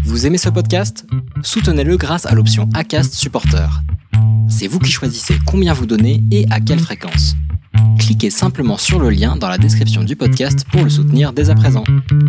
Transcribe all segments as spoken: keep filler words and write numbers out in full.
Vous aimez ce podcast ? Soutenez-le grâce à l'option Acast Supporter. C'est vous qui choisissez combien vous donnez et à quelle fréquence. Cliquez simplement sur le lien dans la description du podcast pour le soutenir dès à présent.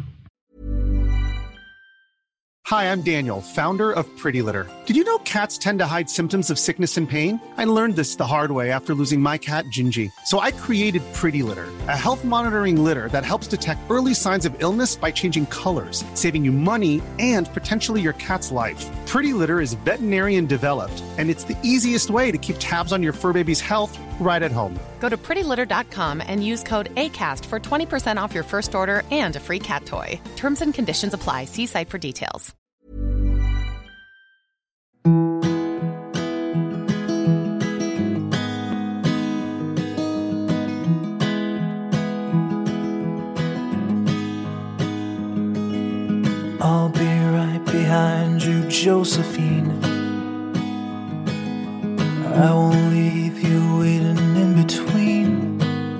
Hi, I'm Daniel, founder of Pretty Litter. Did you know cats tend to hide symptoms of sickness and pain? I learned this the hard way after losing my cat, Gingy. So I created Pretty Litter, a health monitoring litter that helps detect early signs of illness by changing colors, saving you money and potentially your cat's life. Pretty Litter is veterinarian developed, and it's the easiest way to keep tabs on your fur baby's health right at home. Go to pretty litter dot com and use code ACAST for twenty percent off your first order and a free cat toy. Terms and conditions apply. See site for details. I'll be right behind you, Josephine. I won't leave you waiting in between.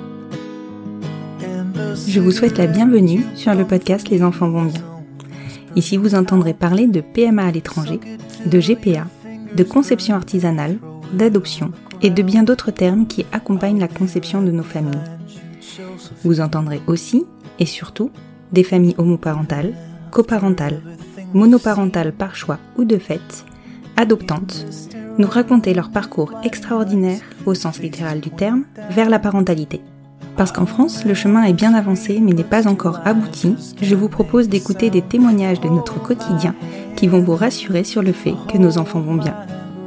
Je vous souhaite la bienvenue sur le podcast Les enfants vont bien. Ici, vous entendrez parler de P M A à l'étranger, de G P A, de conception artisanale, d'adoption et de bien d'autres termes qui accompagnent la conception de nos familles. Vous entendrez aussi, et surtout, des familles homoparentales, coparentales, monoparentales par choix ou de fait, adoptantes, nous raconter leur parcours extraordinaire, au sens littéral du terme, vers la parentalité. Parce qu'en France, le chemin est bien avancé mais n'est pas encore abouti, je vous propose d'écouter des témoignages de notre quotidien qui vont vous rassurer sur le fait que nos enfants vont bien.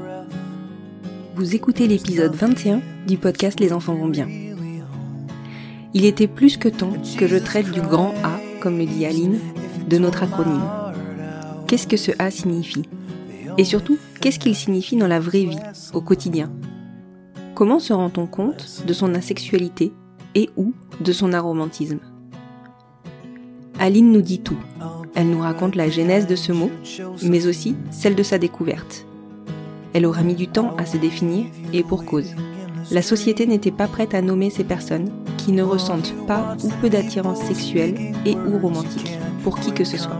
Vous écoutez l'épisode vingt et un du podcast Les enfants vont bien. Il était plus que temps que je traite du grand A, comme le dit Aline, de notre acronyme. Qu'est-ce que ce A signifie ? Et surtout, qu'est-ce qu'il signifie dans la vraie vie, au quotidien ? Comment se rend-on compte de son asexualité et ou de son aromantisme ? Aline nous dit tout. Elle nous raconte la genèse de ce mot, mais aussi celle de sa découverte. Elle aura mis du temps à se définir, et pour cause. La société n'était pas prête à nommer ces personnes qui ne ressentent pas ou peu d'attirance sexuelle et ou romantique pour qui que ce soit.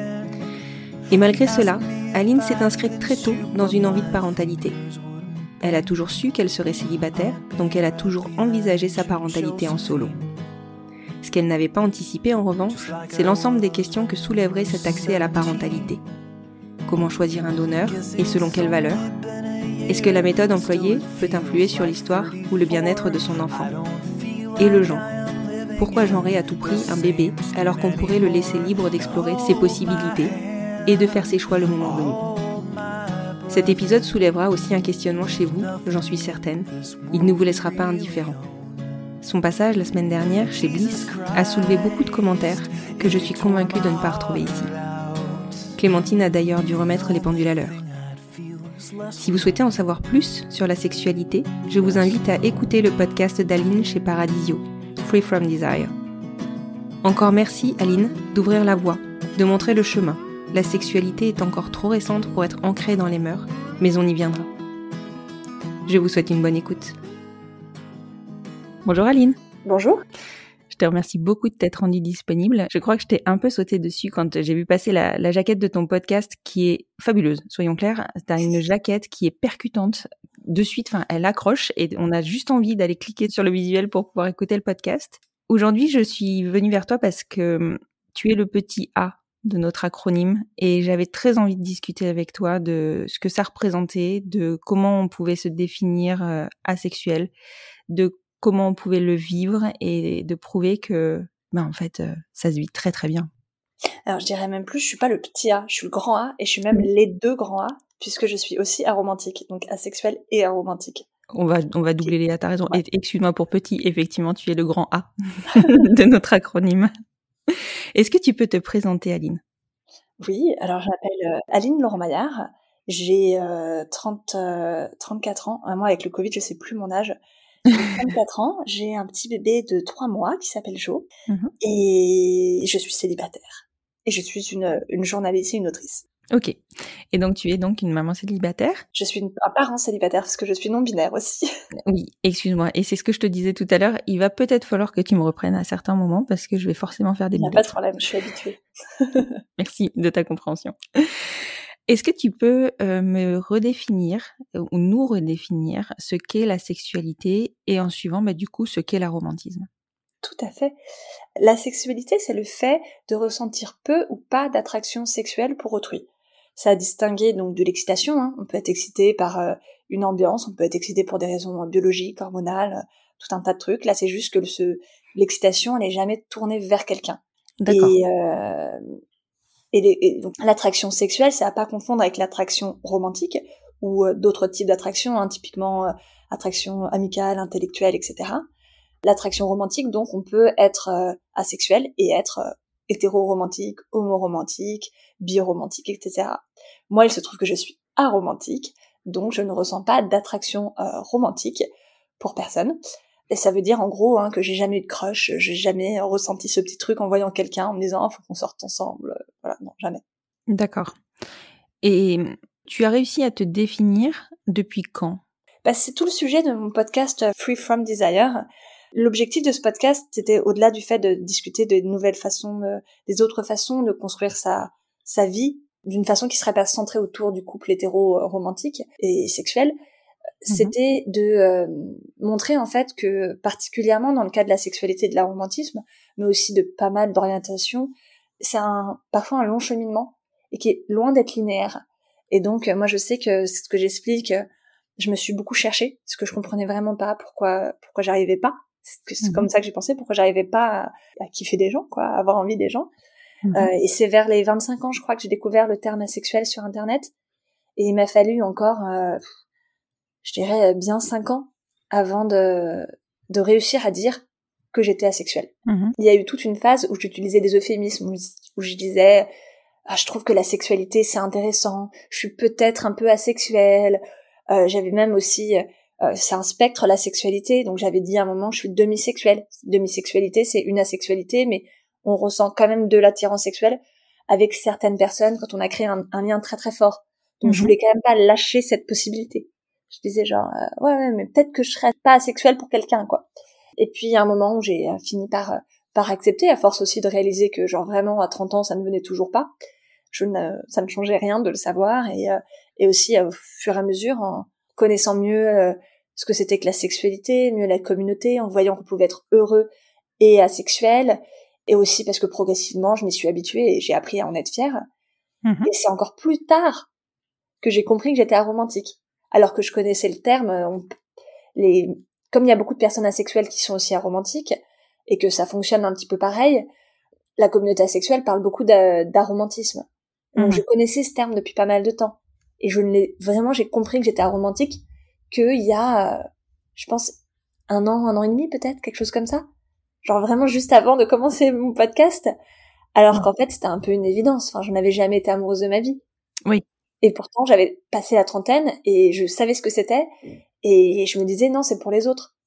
Et malgré cela, Aline s'est inscrite très tôt dans une envie de parentalité. Elle a toujours su qu'elle serait célibataire, donc elle a toujours envisagé sa parentalité en solo. Ce qu'elle n'avait pas anticipé en revanche, c'est l'ensemble des questions que soulèverait cet accès à la parentalité. Comment choisir un donneur et selon quelles valeurs ? Est-ce que la méthode employée peut influer sur l'histoire ou le bien-être de son enfant ? Et le genre ? Pourquoi genrer à tout prix un bébé alors qu'on pourrait le laisser libre d'explorer ses possibilités et de faire ses choix le moment venu ? Cet épisode soulèvera aussi un questionnement chez vous, j'en suis certaine. Il ne vous laissera pas indifférent. Son passage la semaine dernière chez Bliss a soulevé beaucoup de commentaires que je suis convaincue de ne pas retrouver ici. Clémentine a d'ailleurs dû remettre les pendules à l'heure. Si vous souhaitez en savoir plus sur la sexualité, je vous invite à écouter le podcast d'Aline chez Paradisio, Free From Desire. Encore merci Aline d'ouvrir la voie, de montrer le chemin. La sexualité est encore trop récente pour être ancrée dans les mœurs, mais on y viendra. Je vous souhaite une bonne écoute. Bonjour Aline. Bonjour. Je te remercie beaucoup de t'être rendue disponible. Je crois que je t'ai un peu sauté dessus quand j'ai vu passer la, la jaquette de ton podcast qui est fabuleuse, soyons clairs. T'as une jaquette qui est percutante. De suite, enfin, elle accroche et on a juste envie d'aller cliquer sur le visuel pour pouvoir écouter le podcast. Aujourd'hui, je suis venue vers toi parce que tu es le petit A de notre acronyme et j'avais très envie de discuter avec toi de ce que ça représentait, de comment on pouvait se définir euh, asexuel, de comment on pouvait le vivre et de prouver que, ben en fait, euh, ça se vit très très bien. Alors je dirais même plus, je suis pas le petit A, je suis le grand A et je suis même mmh. les deux grands A puisque je suis aussi aromantique, donc asexuelle et aromantique. On va, on va doubler les A, t'as raison. Ouais. Et, excuse-moi pour petit, effectivement, tu es le grand A de notre acronyme. Est-ce que tu peux te présenter, Aline ? Oui, alors je m'appelle Aline Laurent-Maillard, j'ai euh, trente, euh, trente-quatre ans, moi avec le Covid je sais plus mon âge, j'ai trente-quatre ans, j'ai un petit bébé de trois mois qui s'appelle Jo, mmh. et je suis célibataire, et je suis une, une journaliste et une autrice. Ok. Et donc, tu es donc une maman célibataire? Je suis une, un parent célibataire parce que je suis non-binaire aussi. Oui, excuse-moi. Et c'est ce que je te disais tout à l'heure. Il va peut-être falloir que tu me reprennes à certains moments parce que je vais forcément faire des Il n'y a bidons. pas de problème, je suis habituée. Merci de ta compréhension. Est-ce que tu peux euh, me redéfinir ou nous redéfinir ce qu'est la sexualité et en suivant, bah, du coup, ce qu'est l'aromantisme? Tout à fait. La sexualité, c'est le fait de ressentir peu ou pas d'attraction sexuelle pour autrui. Ça a distingué donc de l'excitation, hein. On peut être excité par euh, une ambiance, on peut être excité pour des raisons biologiques, hormonales, euh, tout un tas de trucs. Là, c'est juste que le, ce, l'excitation, elle n'est jamais tournée vers quelqu'un. D'accord. Et, euh, et, les, et donc l'attraction sexuelle, c'est à pas confondre avec l'attraction romantique ou euh, d'autres types d'attractions, hein, typiquement euh, attraction amicale, intellectuelle, et cetera. L'attraction romantique, donc, on peut être euh, asexuel et être euh, hétéro-romantique, homo-romantique, bi-romantique, et cetera. Moi, il se trouve que je suis aromantique, donc je ne ressens pas d'attraction euh, romantique pour personne. Et ça veut dire, en gros, hein, que j'ai jamais eu de crush, j'ai jamais ressenti ce petit truc en voyant quelqu'un, en me disant, oh, faut qu'on sorte ensemble. Voilà, non, jamais. D'accord. Et tu as réussi à te définir depuis quand? Bah, c'est tout le sujet de mon podcast Free From Desire. L'objectif de ce podcast, c'était au-delà du fait de discuter de nouvelles façons, euh, des autres façons de construire sa, sa vie d'une façon qui serait pas centrée autour du couple hétéro-romantique et sexuel. Mm-hmm. C'était de euh, montrer en fait que, particulièrement dans le cas de la sexualité et de l'aromantisme, mais aussi de pas mal d'orientations, c'est un, parfois un long cheminement et qui est loin d'être linéaire. Et donc, moi, je sais que c'est ce que j'explique. Je me suis beaucoup cherchée parce que je comprenais vraiment pas pourquoi, pourquoi j'arrivais pas. C'est, c'est mmh. comme ça que j'ai pensé, pourquoi j'arrivais pas à, à kiffer des gens, quoi, à avoir envie des gens. Mmh. Euh, et c'est vers les vingt-cinq ans, je crois, que j'ai découvert le terme asexuel sur Internet. Et il m'a fallu encore, euh, je dirais, bien cinq ans avant de, de réussir à dire que j'étais asexuelle. Mmh. Il y a eu toute une phase où j'utilisais des euphémismes, où, où je disais, ah, je trouve que la sexualité, c'est intéressant, je suis peut-être un peu asexuelle. Euh, j'avais même aussi... Euh, c'est un spectre, la sexualité, donc j'avais dit à un moment je suis demisexuelle. Demisexualité, c'est une asexualité, mais on ressent quand même de l'attirance sexuelle avec certaines personnes quand on a créé un, un lien très très fort. Donc mm-hmm. je voulais quand même pas lâcher cette possibilité. Je disais genre euh, ouais ouais mais peut-être que je serais pas asexuelle pour quelqu'un, quoi. Et puis il y a un moment où j'ai euh, fini par euh, par accepter, à force aussi de réaliser que genre vraiment à trente ans ça ne venait toujours pas. Je ne ça ne changeait rien de le savoir, et euh, et aussi euh, au fur et à mesure en connaissant mieux euh, ce que c'était que la sexualité, mieux la communauté, en voyant qu'on pouvait être heureux et asexuel, et aussi parce que progressivement, je m'y suis habituée et j'ai appris à en être fière. Mmh. Et c'est encore plus tard que j'ai compris que j'étais aromantique, alors que je connaissais le terme. On, les, comme il y a beaucoup de personnes asexuelles qui sont aussi aromantiques, et que ça fonctionne un petit peu pareil, la communauté asexuelle parle beaucoup d'a, d'aromantisme. Donc mmh. je connaissais ce terme depuis pas mal de temps. Et je l'ai, vraiment, j'ai compris que j'étais aromantique qu'il y a, euh, je pense, un an, un an et demi peut-être, quelque chose comme ça. Genre vraiment juste avant de commencer mon podcast. Alors mmh. qu'en fait, c'était un peu une évidence. Enfin, je n'avais jamais été amoureuse de ma vie. Oui. Et pourtant, j'avais passé la trentaine et je savais ce que c'était. Et je me disais, non, c'est pour les autres.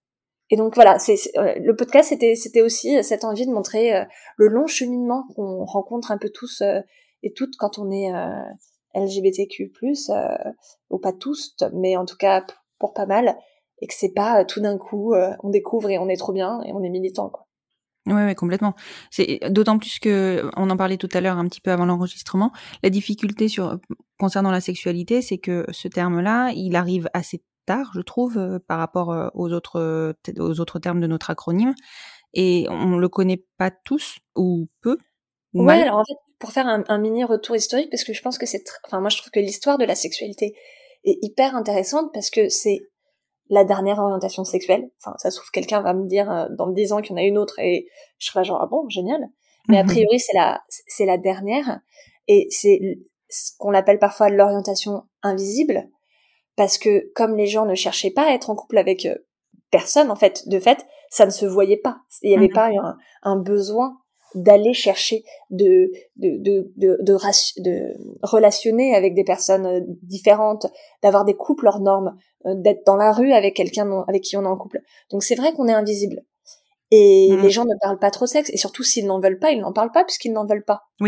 Et donc voilà, c'est, c'est euh, le podcast, c'était, c'était aussi cette envie de montrer euh, le long cheminement qu'on rencontre un peu tous euh, et toutes quand on est... Euh, L G B T Q plus, euh, ou pas tous, mais en tout cas pour pas mal, et que c'est pas euh, tout d'un coup euh, on découvre et on est trop bien et on est militant, quoi. Ouais, ouais, complètement. C'est d'autant plus que on en parlait tout à l'heure un petit peu avant l'enregistrement. La difficulté sur concernant la sexualité, c'est que ce terme-là, il arrive assez tard, je trouve, euh, par rapport euh, aux autres aux autres termes de notre acronyme, et on le connaît pas tous ou peu. Ou ouais, mal. Alors en fait, pour faire un, un mini retour historique, parce que je pense que c'est, tr- enfin moi je trouve que l'histoire de la sexualité est hyper intéressante parce que c'est la dernière orientation sexuelle. Enfin, ça se trouve, quelqu'un va me dire euh, dans dix ans qu'il y en a une autre et je serai là genre ah bon, génial. Mais a priori c'est la c'est la dernière, et c'est ce qu'on appelle parfois l'orientation invisible, parce que comme les gens ne cherchaient pas à être en couple avec euh, personne, en fait, de fait, ça ne se voyait pas. Il y avait mmh. pas un, un besoin d'aller chercher de de de de de, de, de relationner avec des personnes différentes, d'avoir des couples hors normes, d'être dans la rue avec quelqu'un avec qui on est en couple. Donc c'est vrai qu'on est invisible. Et mmh. les gens ne parlent pas trop sexe, et surtout s'ils n'en veulent pas, ils n'en parlent pas puisqu'ils n'en veulent pas. Oui.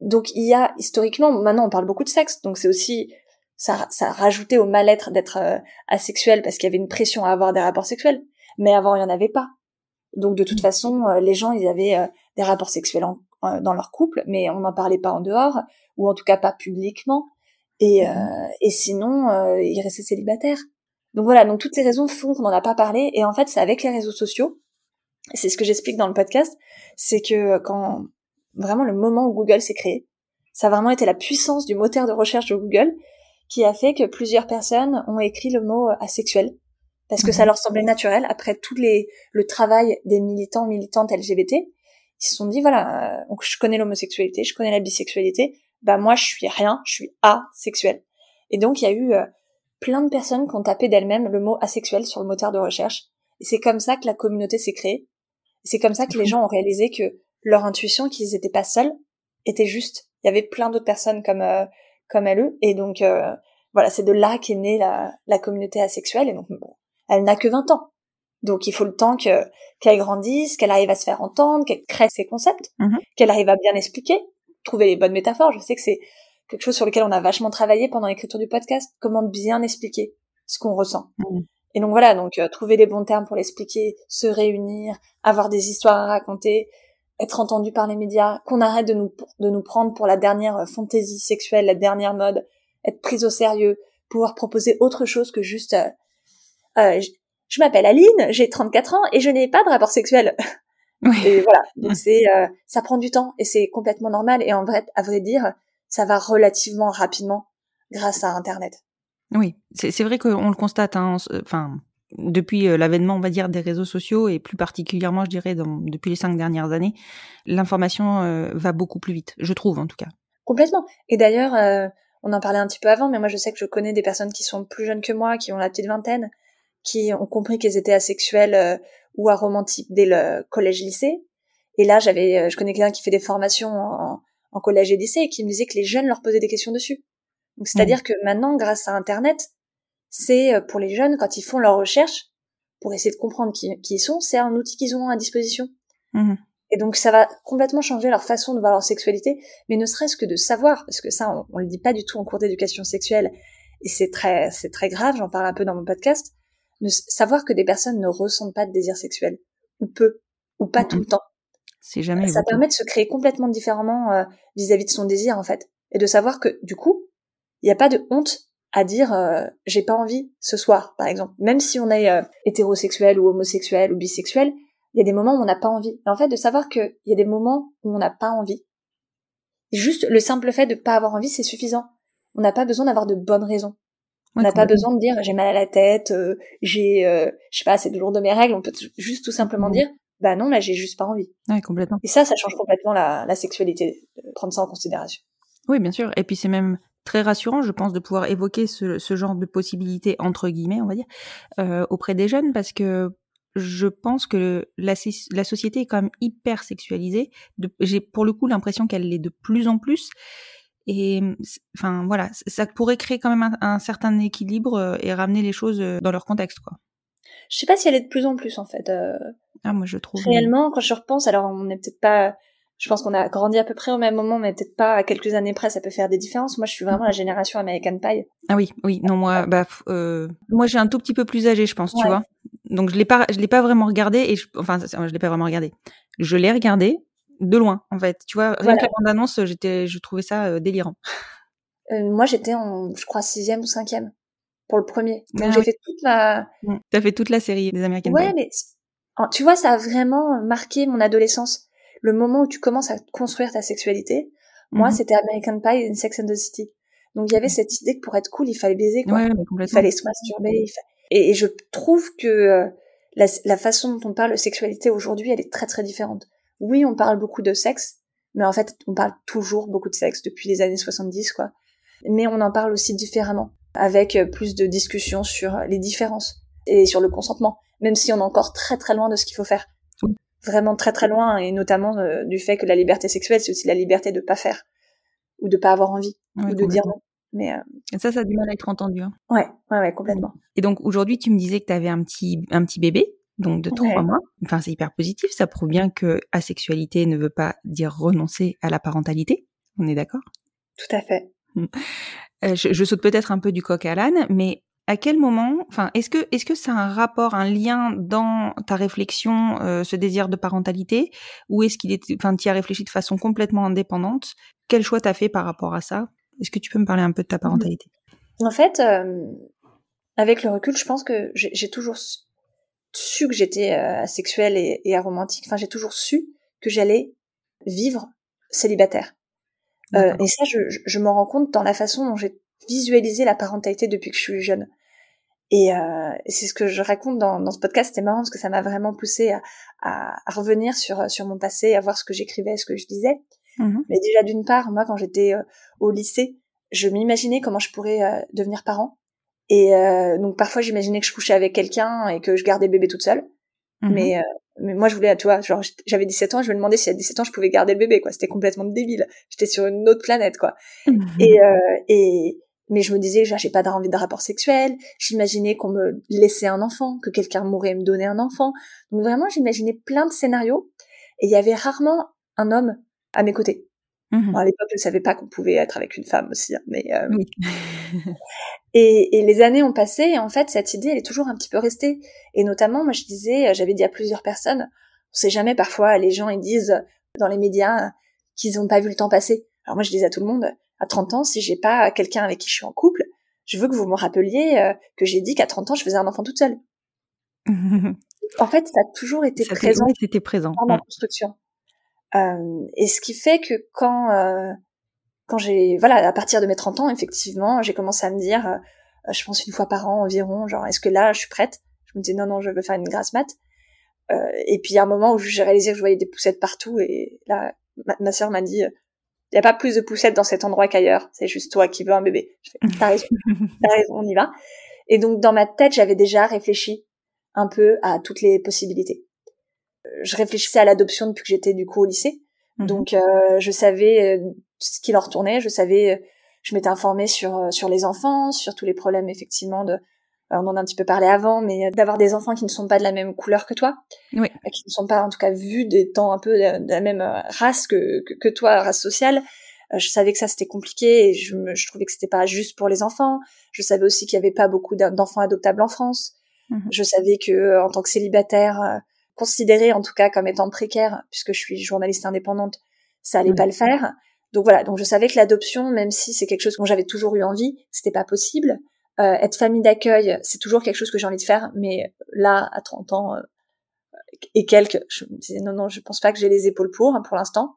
Donc il y a historiquement, maintenant on parle beaucoup de sexe, donc c'est aussi ça, ça a rajouté au mal-être d'être euh, asexuel parce qu'il y avait une pression à avoir des rapports sexuels. Mais avant il y en avait pas. Donc de toute mmh. façon, euh, les gens ils avaient euh, des rapports sexuels en, euh, dans leur couple, mais on n'en parlait pas en dehors, ou en tout cas pas publiquement. Et, mmh. euh, et sinon euh, ils restaient célibataires. Donc voilà, donc toutes ces raisons font qu'on n'en a pas parlé. Et en fait c'est avec les réseaux sociaux. C'est ce que j'explique dans le podcast, c'est que quand vraiment le moment où Google s'est créé, ça a vraiment été la puissance du moteur de recherche de Google qui a fait que plusieurs personnes ont écrit le mot asexuel parce que mmh. ça leur semblait naturel après tout les, le travail des militants, militantes L G B T. Ils se sont dit, voilà, donc je connais l'homosexualité, je connais la bisexualité, bah moi je suis rien, je suis asexuel. Et donc il y a eu euh, plein de personnes qui ont tapé d'elles-mêmes le mot asexuel sur le moteur de recherche. Et c'est comme ça que la communauté s'est créée. C'est comme ça que les gens ont réalisé que leur intuition, qu'ils étaient pas seuls, était juste. Il y avait plein d'autres personnes comme euh, comme elles, et donc euh, voilà, c'est de là qu'est née la, la communauté asexuelle. Et donc bon, elle n'a que vingt ans, donc il faut le temps que qu'elle grandisse, qu'elle arrive à se faire entendre, qu'elle crée ses concepts, mm-hmm. qu'elle arrive à bien expliquer, trouver les bonnes métaphores. Je sais que c'est quelque chose sur lequel on a vachement travaillé pendant l'écriture du podcast. Comment bien expliquer ce qu'on ressent. Mm. Et donc voilà, donc euh, trouver les bons termes pour l'expliquer, se réunir, avoir des histoires à raconter, être entendu par les médias, qu'on arrête de nous de nous prendre pour la dernière fantaisie sexuelle, la dernière mode, être prise au sérieux, pouvoir proposer autre chose que juste euh, euh, je, je m'appelle Aline, j'ai trente-quatre ans et je n'ai pas de rapport sexuel. Oui. Et voilà, donc c'est euh, ça prend du temps et c'est complètement normal et en vrai à vrai dire, ça va relativement rapidement grâce à internet. Oui, c'est, c'est vrai qu'on le constate, hein, enfin, depuis euh, l'avènement, on va dire, des réseaux sociaux, et plus particulièrement, je dirais, dans, depuis les cinq dernières années, l'information euh, va beaucoup plus vite, je trouve, en tout cas. Complètement. Et d'ailleurs, euh, on en parlait un petit peu avant, mais moi, je sais que je connais des personnes qui sont plus jeunes que moi, qui ont la petite vingtaine, qui ont compris qu'elles étaient asexuelles euh, ou aromantiques dès le collège-lycée. Et là, j'avais, euh, je connais quelqu'un qui fait des formations en, en collège et lycée et qui me disait que les jeunes leur posaient des questions dessus. Donc, c'est-à-dire mmh. que maintenant, grâce à Internet, c'est pour les jeunes, quand ils font leurs recherches, pour essayer de comprendre qui, qui ils sont, c'est un outil qu'ils ont à disposition. Mmh. Et donc, ça va complètement changer leur façon de voir leur sexualité, mais ne serait-ce que de savoir, parce que ça, on, on le dit pas du tout en cours d'éducation sexuelle, et c'est très, c'est très grave, j'en parle un peu dans mon podcast, de savoir que des personnes ne ressentent pas de désir sexuel, ou peu, ou pas mmh. tout le temps. C'est jamais ça permet de se créer complètement différemment euh, vis-à-vis de son désir, en fait. Et de savoir que, du coup, il n'y a pas de honte à dire euh, j'ai pas envie ce soir, par exemple. Même si on est euh, hétérosexuel ou homosexuel ou bisexuel, il y a des moments où on n'a pas envie. Et en fait, de savoir qu'il y a des moments où on n'a pas envie, juste le simple fait de pas avoir envie, c'est suffisant. On n'a pas besoin d'avoir de bonnes raisons. On n'a ouais, pas besoin de dire j'ai mal à la tête, euh, j'ai, euh, je sais pas, c'est le jour de mes règles. On peut t- juste tout simplement mmh. dire bah non, là j'ai juste pas envie. Ouais, complètement. Et ça, ça change complètement la, la sexualité, de prendre ça en considération. Oui, bien sûr. Et puis c'est même très rassurant, je pense, de pouvoir évoquer ce, ce genre de possibilités, entre guillemets, on va dire, euh, auprès des jeunes, parce que je pense que la, la société est quand même hyper sexualisée. De, j'ai pour le coup l'impression qu'elle l'est de plus en plus. Et enfin voilà, ça pourrait créer quand même un, un certain équilibre et ramener les choses dans leur contexte, quoi. Je sais pas si elle est de plus en plus, en fait. Euh, ah, moi je trouve. Réellement, quand je repense, alors on n'est peut-être pas... Je pense qu'on a grandi à peu près au même moment, mais peut-être pas à quelques années près, ça peut faire des différences. Moi, je suis vraiment la génération American Pie. Ah oui, oui, non, moi, bah, euh, moi, j'ai un tout petit peu plus âgé, je pense, ouais. tu vois. Donc, je l'ai pas, je l'ai pas vraiment regardé, et je, enfin, je l'ai pas vraiment regardé. Je l'ai regardé de loin, en fait. Tu vois, rien voilà. que la bande-annonce, j'étais, je trouvais ça euh, délirant. Euh, moi, j'étais en, je crois, sixième ou cinquième pour le premier. Donc, ah, j'ai oui. fait toute la. T'as fait toute la série des American ouais, Pie. Ouais, mais tu vois, ça a vraiment marqué mon adolescence. Le moment où tu commences à construire ta sexualité, mm-hmm. moi, c'était American Pie et Sex and the City. Donc, il y avait cette idée que pour être cool, il fallait baiser, quoi. Ouais, mais il fallait se masturber. Il fa... et, et je trouve que euh, la, la façon dont on parle de sexualité aujourd'hui, elle est très, très différente. Oui, on parle beaucoup de sexe, mais en fait, on parle toujours beaucoup de sexe depuis les années soixante-dix, quoi. Mais on en parle aussi différemment, avec plus de discussions sur les différences et sur le consentement, même si on est encore très, très loin de ce qu'il faut faire. Oui. Vraiment très très loin, et notamment euh, du fait que la liberté sexuelle, c'est aussi la liberté de pas faire, ou de pas avoir envie, ouais, ou de dire non. Mais euh... et ça, ça a du mal à être entendu. Hein. Ouais, ouais, ouais, complètement. Et donc aujourd'hui, tu me disais que tu avais un petit, un petit bébé, donc de trois ouais. mois. Enfin, c'est hyper positif, ça prouve bien que asexualité ne veut pas dire renoncer à la parentalité. On est d'accord ? Tout à fait. Euh, je, je saute peut-être un peu du coq à l'âne, mais à quel moment, enfin, est-ce que est-ce que c'est un rapport, un lien dans ta réflexion, euh, ce désir de parentalité, ou est-ce qu'il est, enfin, tu y as réfléchi de façon complètement indépendante ? Quel choix t'as fait par rapport à ça ? Est-ce que tu peux me parler un peu de ta parentalité ? En fait, euh, avec le recul, je pense que j'ai, j'ai toujours su que j'étais euh, asexuelle et, et aromantique. Enfin, j'ai toujours su que j'allais vivre célibataire. Euh, et ça, je, je, je m'en rends compte dans la façon dont j'ai visualisé la parentalité depuis que je suis jeune. Et, euh, et c'est ce que je raconte dans, dans ce podcast. C'était marrant parce que ça m'a vraiment poussée à, à, à revenir sur, sur mon passé, à voir ce que j'écrivais, ce que je disais. Mmh. Mais déjà, d'une part, moi, quand j'étais euh, au lycée, je m'imaginais comment je pourrais euh, devenir parent. Et euh, donc, parfois, j'imaginais que je couchais avec quelqu'un et que je gardais le bébé toute seule. Mmh. Mais, euh, mais moi, je voulais, tu vois, genre, j'avais dix-sept ans, je me demandais si à dix-sept ans, je pouvais garder le bébé, quoi. C'était complètement débile. J'étais sur une autre planète, quoi. Mmh. Et, euh, et, mais je me disais, j'ai pas envie de rapport sexuel. J'imaginais qu'on me laissait un enfant, que quelqu'un mourrait et me donnait un enfant. Donc vraiment, j'imaginais plein de scénarios. Et il y avait rarement un homme à mes côtés. Mmh. Bon, à l'époque, je savais pas qu'on pouvait être avec une femme aussi, hein, mais euh... oui. et, et les années ont passé, et en fait, cette idée, elle est toujours un petit peu restée. Et notamment, moi, je disais, j'avais dit à plusieurs personnes, on sait jamais, parfois, les gens, ils disent dans les médias qu'ils ont pas vu le temps passer. Alors moi, je disais à tout le monde, à trente ans, si j'ai pas quelqu'un avec qui je suis en couple, je veux que vous me rappeliez euh, que j'ai dit qu'à trente ans, je faisais un enfant toute seule. En fait, ça a toujours été ça présent, oui, c'était présent dans ma construction. Euh, et ce qui fait que quand euh, quand j'ai voilà à partir de mes trente ans, effectivement, j'ai commencé à me dire, euh, je pense une fois par an environ, genre est-ce que là je suis prête ? Je me disais non non, je veux faire une grasse mat. Euh, et puis il y a un moment où j'ai réalisé que je voyais des poussettes partout, et là ma, ma sœur m'a dit, il y a pas plus de poussettes dans cet endroit qu'ailleurs, c'est juste toi qui veux un bébé. Je fais, t'as raison, t'as raison, on y va. Et donc dans ma tête, j'avais déjà réfléchi un peu à toutes les possibilités. Je réfléchissais à l'adoption depuis que j'étais du coup au lycée. Mmh. Donc euh, je savais euh, ce qui leur tournait, je savais, euh, je m'étais informée sur euh, sur les enfants, sur tous les problèmes effectivement de, euh, on en a un petit peu parlé avant, mais euh, d'avoir des enfants qui ne sont pas de la même couleur que toi, oui. euh, qui ne sont pas en tout cas vus d'étant un peu de, de la même race que que, que toi, race sociale. Euh, je savais que ça c'était compliqué, et je, me, je trouvais que c'était pas juste pour les enfants. Je savais aussi qu'il y avait pas beaucoup d'enfants adoptables en France. Mmh. Je savais que euh, en tant que célibataire, euh, considérée en tout cas comme étant précaire, puisque je suis journaliste indépendante, ça allait oui. pas le faire. Donc voilà, donc je savais que l'adoption, même si c'est quelque chose dont j'avais toujours eu envie, c'était pas possible. Euh, être famille d'accueil, c'est toujours quelque chose que j'ai envie de faire, mais là, à trente ans euh, et quelques, je me disais non, non, je pense pas que j'ai les épaules pour, hein, pour l'instant.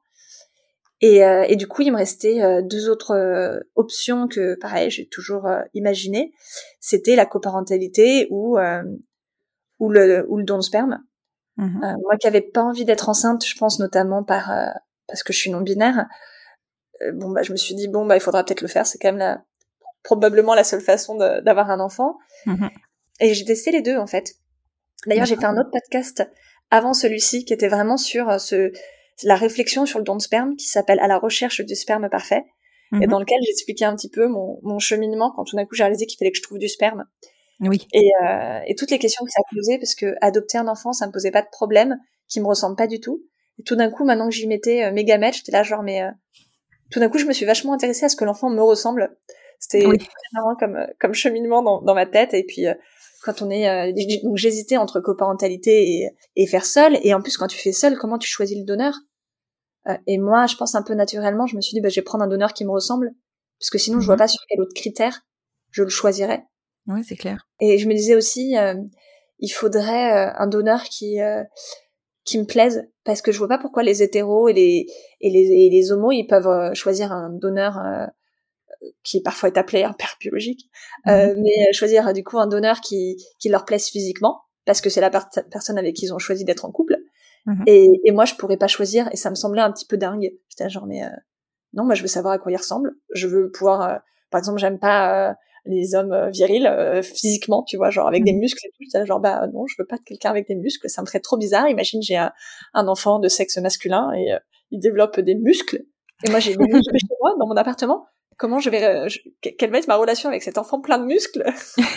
Et, euh, et du coup, il me restait euh, deux autres euh, options que, pareil, j'ai toujours euh, imaginées. C'était la coparentalité ou, euh, ou, le, ou le don de sperme. Mmh. Euh, moi qui avais pas envie d'être enceinte, je pense notamment par euh, parce que je suis non binaire. Euh, bon bah je me suis dit bon bah il faudra peut-être le faire, c'est quand même la probablement la seule façon de, d'avoir un enfant. Mmh. Et j'ai testé les deux en fait. D'ailleurs, j'ai fait un autre podcast avant celui-ci qui était vraiment sur ce la réflexion sur le don de sperme, qui s'appelle À la recherche du sperme parfait, mmh. et dans lequel j'expliquais un petit peu mon mon cheminement quand tout d'un coup j'ai réalisé qu'il fallait que je trouve du sperme. Oui. Et, euh, et toutes les questions que ça posait, parce que adopter un enfant, ça me posait pas de problème, qui me ressemble pas du tout. Et tout d'un coup, maintenant que j'y mettais euh, mes gamètes, j'étais là genre, mais euh... tout d'un coup, je me suis vachement intéressée à ce que l'enfant me ressemble. C'était oui. très marrant comme comme cheminement dans, dans ma tête. Et puis euh, quand on est, euh, donc j'hésitais entre coparentalité et, et faire seul. Et en plus, quand tu fais seul, comment tu choisis le donneur ? euh, Et moi, je pense un peu naturellement, je me suis dit, bah, je vais prendre un donneur qui me ressemble, parce que sinon, mmh. je vois pas sur quel autre critère je le choisirais. Oui, c'est clair. Et je me disais aussi, euh, il faudrait euh, un donneur qui euh, qui me plaise, parce que je vois pas pourquoi les hétéros et les et les et les homos ils peuvent euh, choisir un donneur euh, qui parfois est appelé un père biologique, mmh. euh, mais choisir du coup un donneur qui qui leur plaise physiquement, parce que c'est la per- personne avec qui ils ont choisi d'être en couple. Mmh. Et, et moi je pourrais pas choisir, et ça me semblait un petit peu dingue. J'étais genre mais euh, non, moi je veux savoir à quoi il ressemble. Je veux pouvoir, euh, par exemple, j'aime pas euh, les hommes euh, virils euh, physiquement, tu vois, genre avec mmh. des muscles et tout. J'étais genre bah non, je veux pas de quelqu'un avec des muscles, ça me ferait trop bizarre. Imagine j'ai un, un enfant de sexe masculin et euh, il développe des muscles, et moi j'ai des muscles chez moi dans mon appartement. Comment je vais, euh, je, quelle va être ma relation avec cet enfant plein de muscles?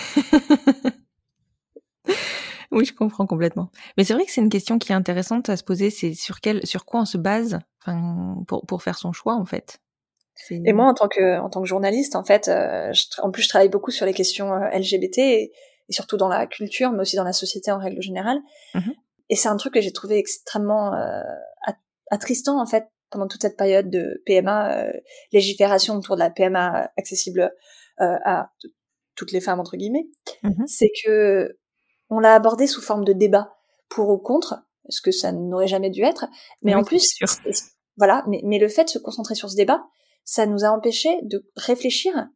Oui, je comprends complètement. Mais c'est vrai que c'est une question qui est intéressante à se poser. C'est sur quel, sur quoi on se base, enfin, pour pour faire son choix en fait. C'est... Et moi, en tant que en tant que journaliste, en fait, euh, je, en plus, je travaille beaucoup sur les questions euh, L G B T et, et surtout dans la culture, mais aussi dans la société en règle générale. Mm-hmm. Et c'est un truc que j'ai trouvé extrêmement euh, attristant, en fait, pendant toute cette période de P M A, euh, légifération autour de la P M A accessible euh, à t- toutes les femmes entre guillemets. Mm-hmm. C'est que on l'a abordé sous forme de débat pour ou contre, ce que ça n'aurait jamais dû être. Mais oui, en plus, c'est sûr. voilà, mais, mais le fait de se concentrer sur ce débat, ça nous a empêché de réfléchir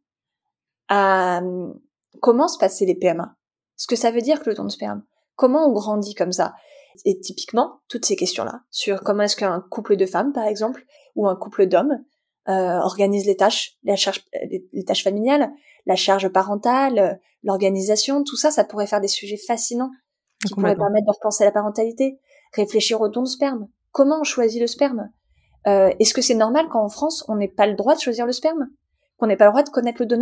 à euh, comment se passaient les P M A, ce que ça veut dire que le don de sperme, comment on grandit comme ça. Et typiquement, toutes ces questions-là, sur comment est-ce qu'un couple de femmes, par exemple, ou un couple d'hommes, euh, organise les tâches, les, charges, les, les tâches familiales, la charge parentale, l'organisation, tout ça, ça pourrait faire des sujets fascinants qui pourraient permettre de repenser à la parentalité, réfléchir au don de sperme. Comment on choisit le sperme ? euh, Est-ce que c'est normal qu'en France, on n'ait pas le droit de choisir le sperme ? Qu'on n'ait pas le droit de connaître le donneur ?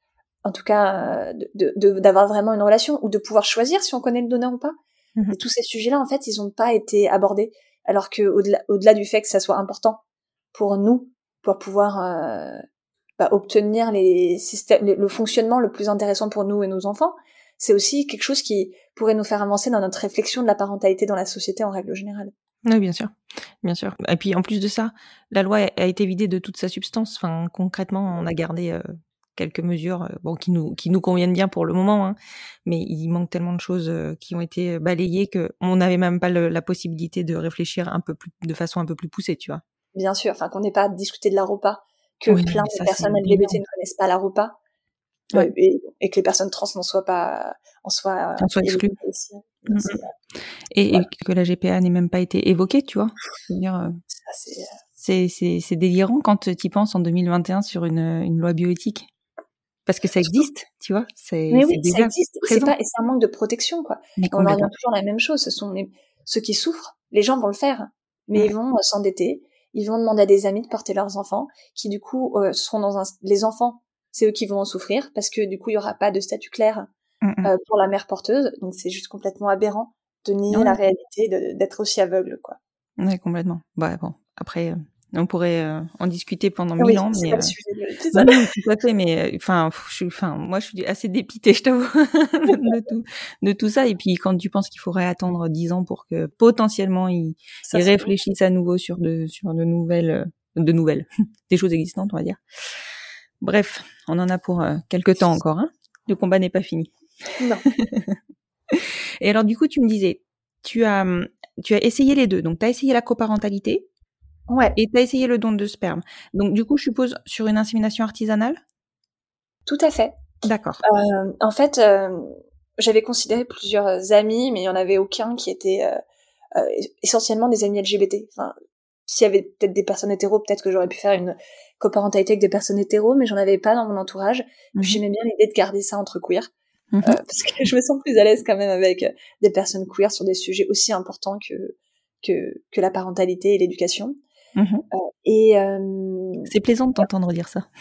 En tout cas, de, de, de, d'avoir vraiment une relation, ou de pouvoir choisir si on connaît le donneur ou pas. Mmh. Et tous ces sujets-là, en fait, ils n'ont pas été abordés, alors que au-delà, au-delà du fait que ça soit important pour nous, pour pouvoir euh, bah, obtenir les systèmes, le fonctionnement le plus intéressant pour nous et nos enfants, c'est aussi quelque chose qui pourrait nous faire avancer dans notre réflexion de la parentalité dans la société en règle générale. Oui, bien sûr, bien sûr. Et puis en plus de ça, la loi a été vidée de toute sa substance. Enfin, concrètement, on a gardé euh, quelques mesures, euh, bon, qui nous qui nous conviennent bien pour le moment, hein, mais il manque tellement de choses euh, qui ont été balayées que on n'avait même pas le, la possibilité de réfléchir un peu plus, de façon un peu plus poussée, tu vois. Bien sûr, enfin qu'on n'ait pas discuté de la ROPA, que oui, plein ça, de personnes L G B T ne connaissent pas la ROPA. Ouais. Euh, et, et que les personnes trans n'en soient pas, en soient, en soient exclues. Aussi. Mmh. Et, voilà. Et que la G P A n'ait même pas été évoquée, tu vois. C'est-à-dire, euh, ça, c'est... C'est, c'est, c'est délirant quand tu y penses en deux mille vingt et un sur une, une loi bioéthique. Parce que ça existe, tu vois. C'est, mais c'est oui, déjà ça existe. Présent. C'est pas, et c'est un manque de protection, quoi. On en revient toujours à la même chose. Ce sont les, ceux qui souffrent. Les gens vont le faire, mais mmh. ils vont s'endetter. Ils vont demander à des amis de porter leurs enfants, qui du coup euh, seront dans un, les enfants. C'est eux qui vont en souffrir parce que du coup il y aura pas de statut clair mmh. euh, pour la mère porteuse, donc c'est juste complètement aberrant de nier ouais. la réalité, de, d'être aussi aveugle, quoi. Ouais, complètement. Bah bon, après euh, on pourrait euh, en discuter pendant oui, mille ans, c'est mais pas euh... le sujet de l'épisode. Non, tout à fait, mais enfin, je suis, enfin, moi je suis assez dépitée, je t'avoue, de tout, de tout ça. Et puis quand tu penses qu'il faudrait attendre dix ans pour que potentiellement ils, ça, ils réfléchissent bon. à nouveau sur de, sur de nouvelles, de nouvelles, des choses existantes, on va dire. Bref, on en a pour euh, quelques temps encore, hein. Le combat n'est pas fini. Non. Et alors, du coup, tu me disais, tu as, tu as essayé les deux. Donc, tu as essayé la coparentalité. Ouais. Et tu as essayé le don de sperme. Donc, du coup, je suppose sur une insémination artisanale ? Tout à fait. D'accord. Euh, en fait, euh, j'avais considéré plusieurs amis, mais il n'y en avait aucun qui était euh, euh, essentiellement des amis L G B T. Enfin, s'il y avait peut-être des personnes hétéros, peut-être que j'aurais pu faire une coparentalité avec des personnes hétéros, mais j'en avais pas dans mon entourage. Mmh. J'aimais bien l'idée de garder ça entre queer, mmh. euh, parce que je me sens plus à l'aise quand même avec des personnes queer sur des sujets aussi importants que que, que la parentalité et l'éducation. Mmh. Euh, et euh... c'est plaisant de t'entendre dire ça.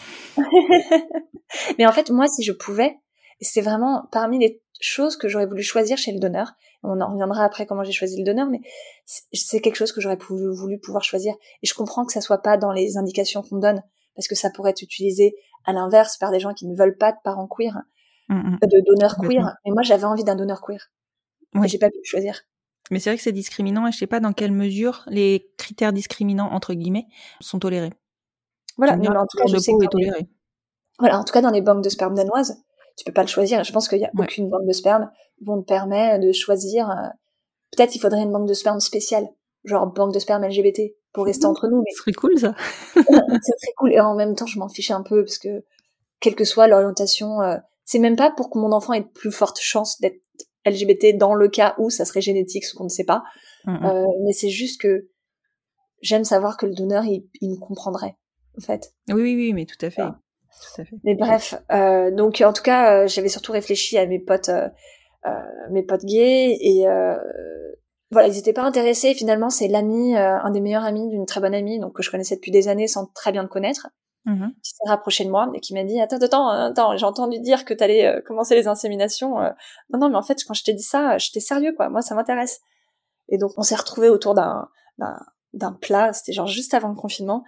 Mais en fait, moi, si je pouvais, c'est vraiment parmi les choses que j'aurais voulu choisir chez le donneur. On en reviendra après comment j'ai choisi le donneur, mais c'est quelque chose que j'aurais voulu pouvoir choisir. Et je comprends que ça soit pas dans les indications qu'on donne, parce que ça pourrait être utilisé à l'inverse par des gens qui ne veulent pas de parents queer, mmh. de donneurs queer. Mais moi, j'avais envie d'un donneur queer. Oui. Et j'ai pas pu choisir. Mais c'est vrai que c'est discriminant et je sais pas dans quelle mesure les critères discriminants, entre guillemets, sont tolérés. Voilà, mais en tout cas, je sais que est toléré. Les... Voilà, en tout cas, dans les banques de sperme danoises, tu peux pas le choisir. Je pense qu'il y a ouais. aucune banque de sperme où on te permet de choisir. Euh... Peut-être il faudrait une banque de sperme spéciale, genre banque de sperme L G B T, pour rester mmh. entre nous. Mais... Ce serait cool, ça. C'est très cool. Et en même temps, je m'en fichais un peu parce que, quelle que soit l'orientation, euh... c'est même pas pour que mon enfant ait de plus forte chance d'être L G B T dans le cas où ça serait génétique, ce qu'on ne sait pas. Mmh. Euh, mais c'est juste que j'aime savoir que le donneur, il, il me comprendrait, en fait. Oui, oui, oui, mais tout à fait. Enfin, tout à fait. Mais bref, euh, donc en tout cas, euh, j'avais surtout réfléchi à mes potes, euh, euh, mes potes gays, et euh, voilà, ils étaient pas intéressés. Finalement, c'est l'ami, euh, un des meilleurs amis d'une très bonne amie, donc que je connaissais depuis des années sans très bien le connaître, mmh. qui s'est rapproché de moi et qui m'a dit attends, attends, attends, j'ai entendu dire que t'allais euh, commencer les inséminations. Euh, non, non, mais en fait, quand je t'ai dit ça, j'étais sérieux, quoi. Moi, ça m'intéresse. Et donc, on s'est retrouvés autour d'un, d'un, d'un plat. C'était genre juste avant le confinement.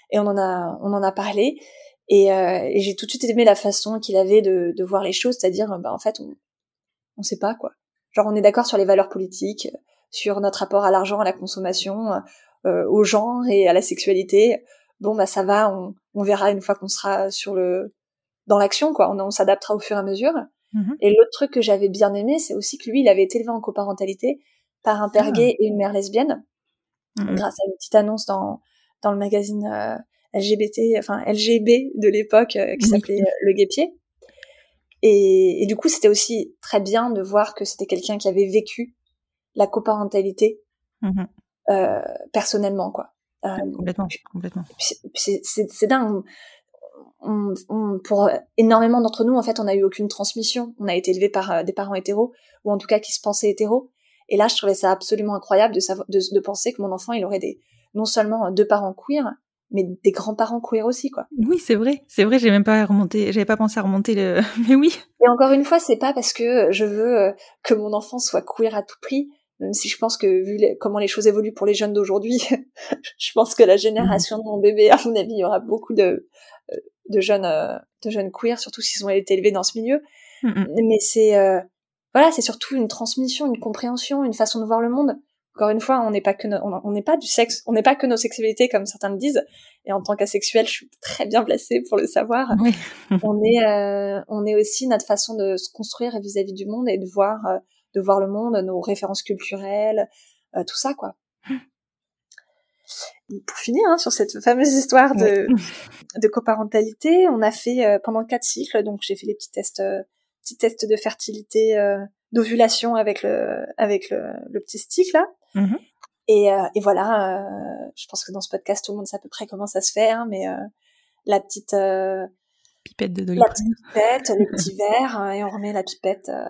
et on en a on en a parlé et, euh, et j'ai tout de suite aimé la façon qu'il avait de de voir les choses, c'est-à-dire bah en fait on on sait pas quoi. Genre on est d'accord sur les valeurs politiques, sur notre rapport à l'argent, à la consommation, euh, au genre et à la sexualité. Bon bah ça va, on on verra une fois qu'on sera sur le dans l'action quoi, on, on s'adaptera au fur et à mesure. Mmh. Et l'autre truc que j'avais bien aimé, c'est aussi que lui, il avait été élevé en coparentalité par un père ah. gay et une mère lesbienne, mmh. grâce à une petite annonce dans dans le magazine euh, L G B T, enfin L G B de l'époque, euh, qui mmh. s'appelait euh, Le Guêpier. Et, et du coup, c'était aussi très bien de voir que c'était quelqu'un qui avait vécu la coparentalité mmh. euh, personnellement, quoi. Euh, complètement, complètement. C'est, c'est, c'est, c'est dingue. On, on, pour énormément d'entre nous, en fait, on n'a eu aucune transmission. On a été élevés par euh, des parents hétéros, ou en tout cas qui se pensaient hétéros. Et là, je trouvais ça absolument incroyable de, savoir, de, de penser que mon enfant, il aurait des, non seulement deux parents queer, mais des grands-parents queer aussi, quoi. Oui, c'est vrai, c'est vrai, j'ai même pas remonté, j'avais pas pensé à remonter le, mais oui. Et encore une fois, c'est pas parce que je veux que mon enfant soit queer à tout prix, même si je pense que vu les, comment les choses évoluent pour les jeunes d'aujourd'hui, je pense que la génération mmh. de mon bébé, à mon avis, il y aura beaucoup de de jeunes euh, de jeunes queer, surtout s'ils ont été élevés dans ce milieu. Mmh. Mais c'est euh, voilà, c'est surtout une transmission, une compréhension, une façon de voir le monde. Encore une fois, on n'est pas que no- on n'est pas du sexe, on n'est pas que nos sexualités comme certains le disent. Et en tant qu'asexuel, je suis très bien placée pour le savoir. Oui. on est euh, on est aussi notre façon de se construire vis-à-vis du monde et de voir euh, de voir le monde, nos références culturelles, euh, tout ça quoi. Pour finir hein, sur cette fameuse histoire de, oui. de coparentalité, on a fait euh, pendant quatre cycles, donc j'ai fait les petits tests, euh, petits tests de fertilité, euh, d'ovulation avec le avec le, le petit stick là. Mm-hmm. Et, euh, et voilà, euh, je pense que dans ce podcast tout le monde sait à peu près comment ça se fait, hein, mais euh, la petite euh, pipette de la petite pipette, le petit verre, euh, et on remet la pipette. Euh,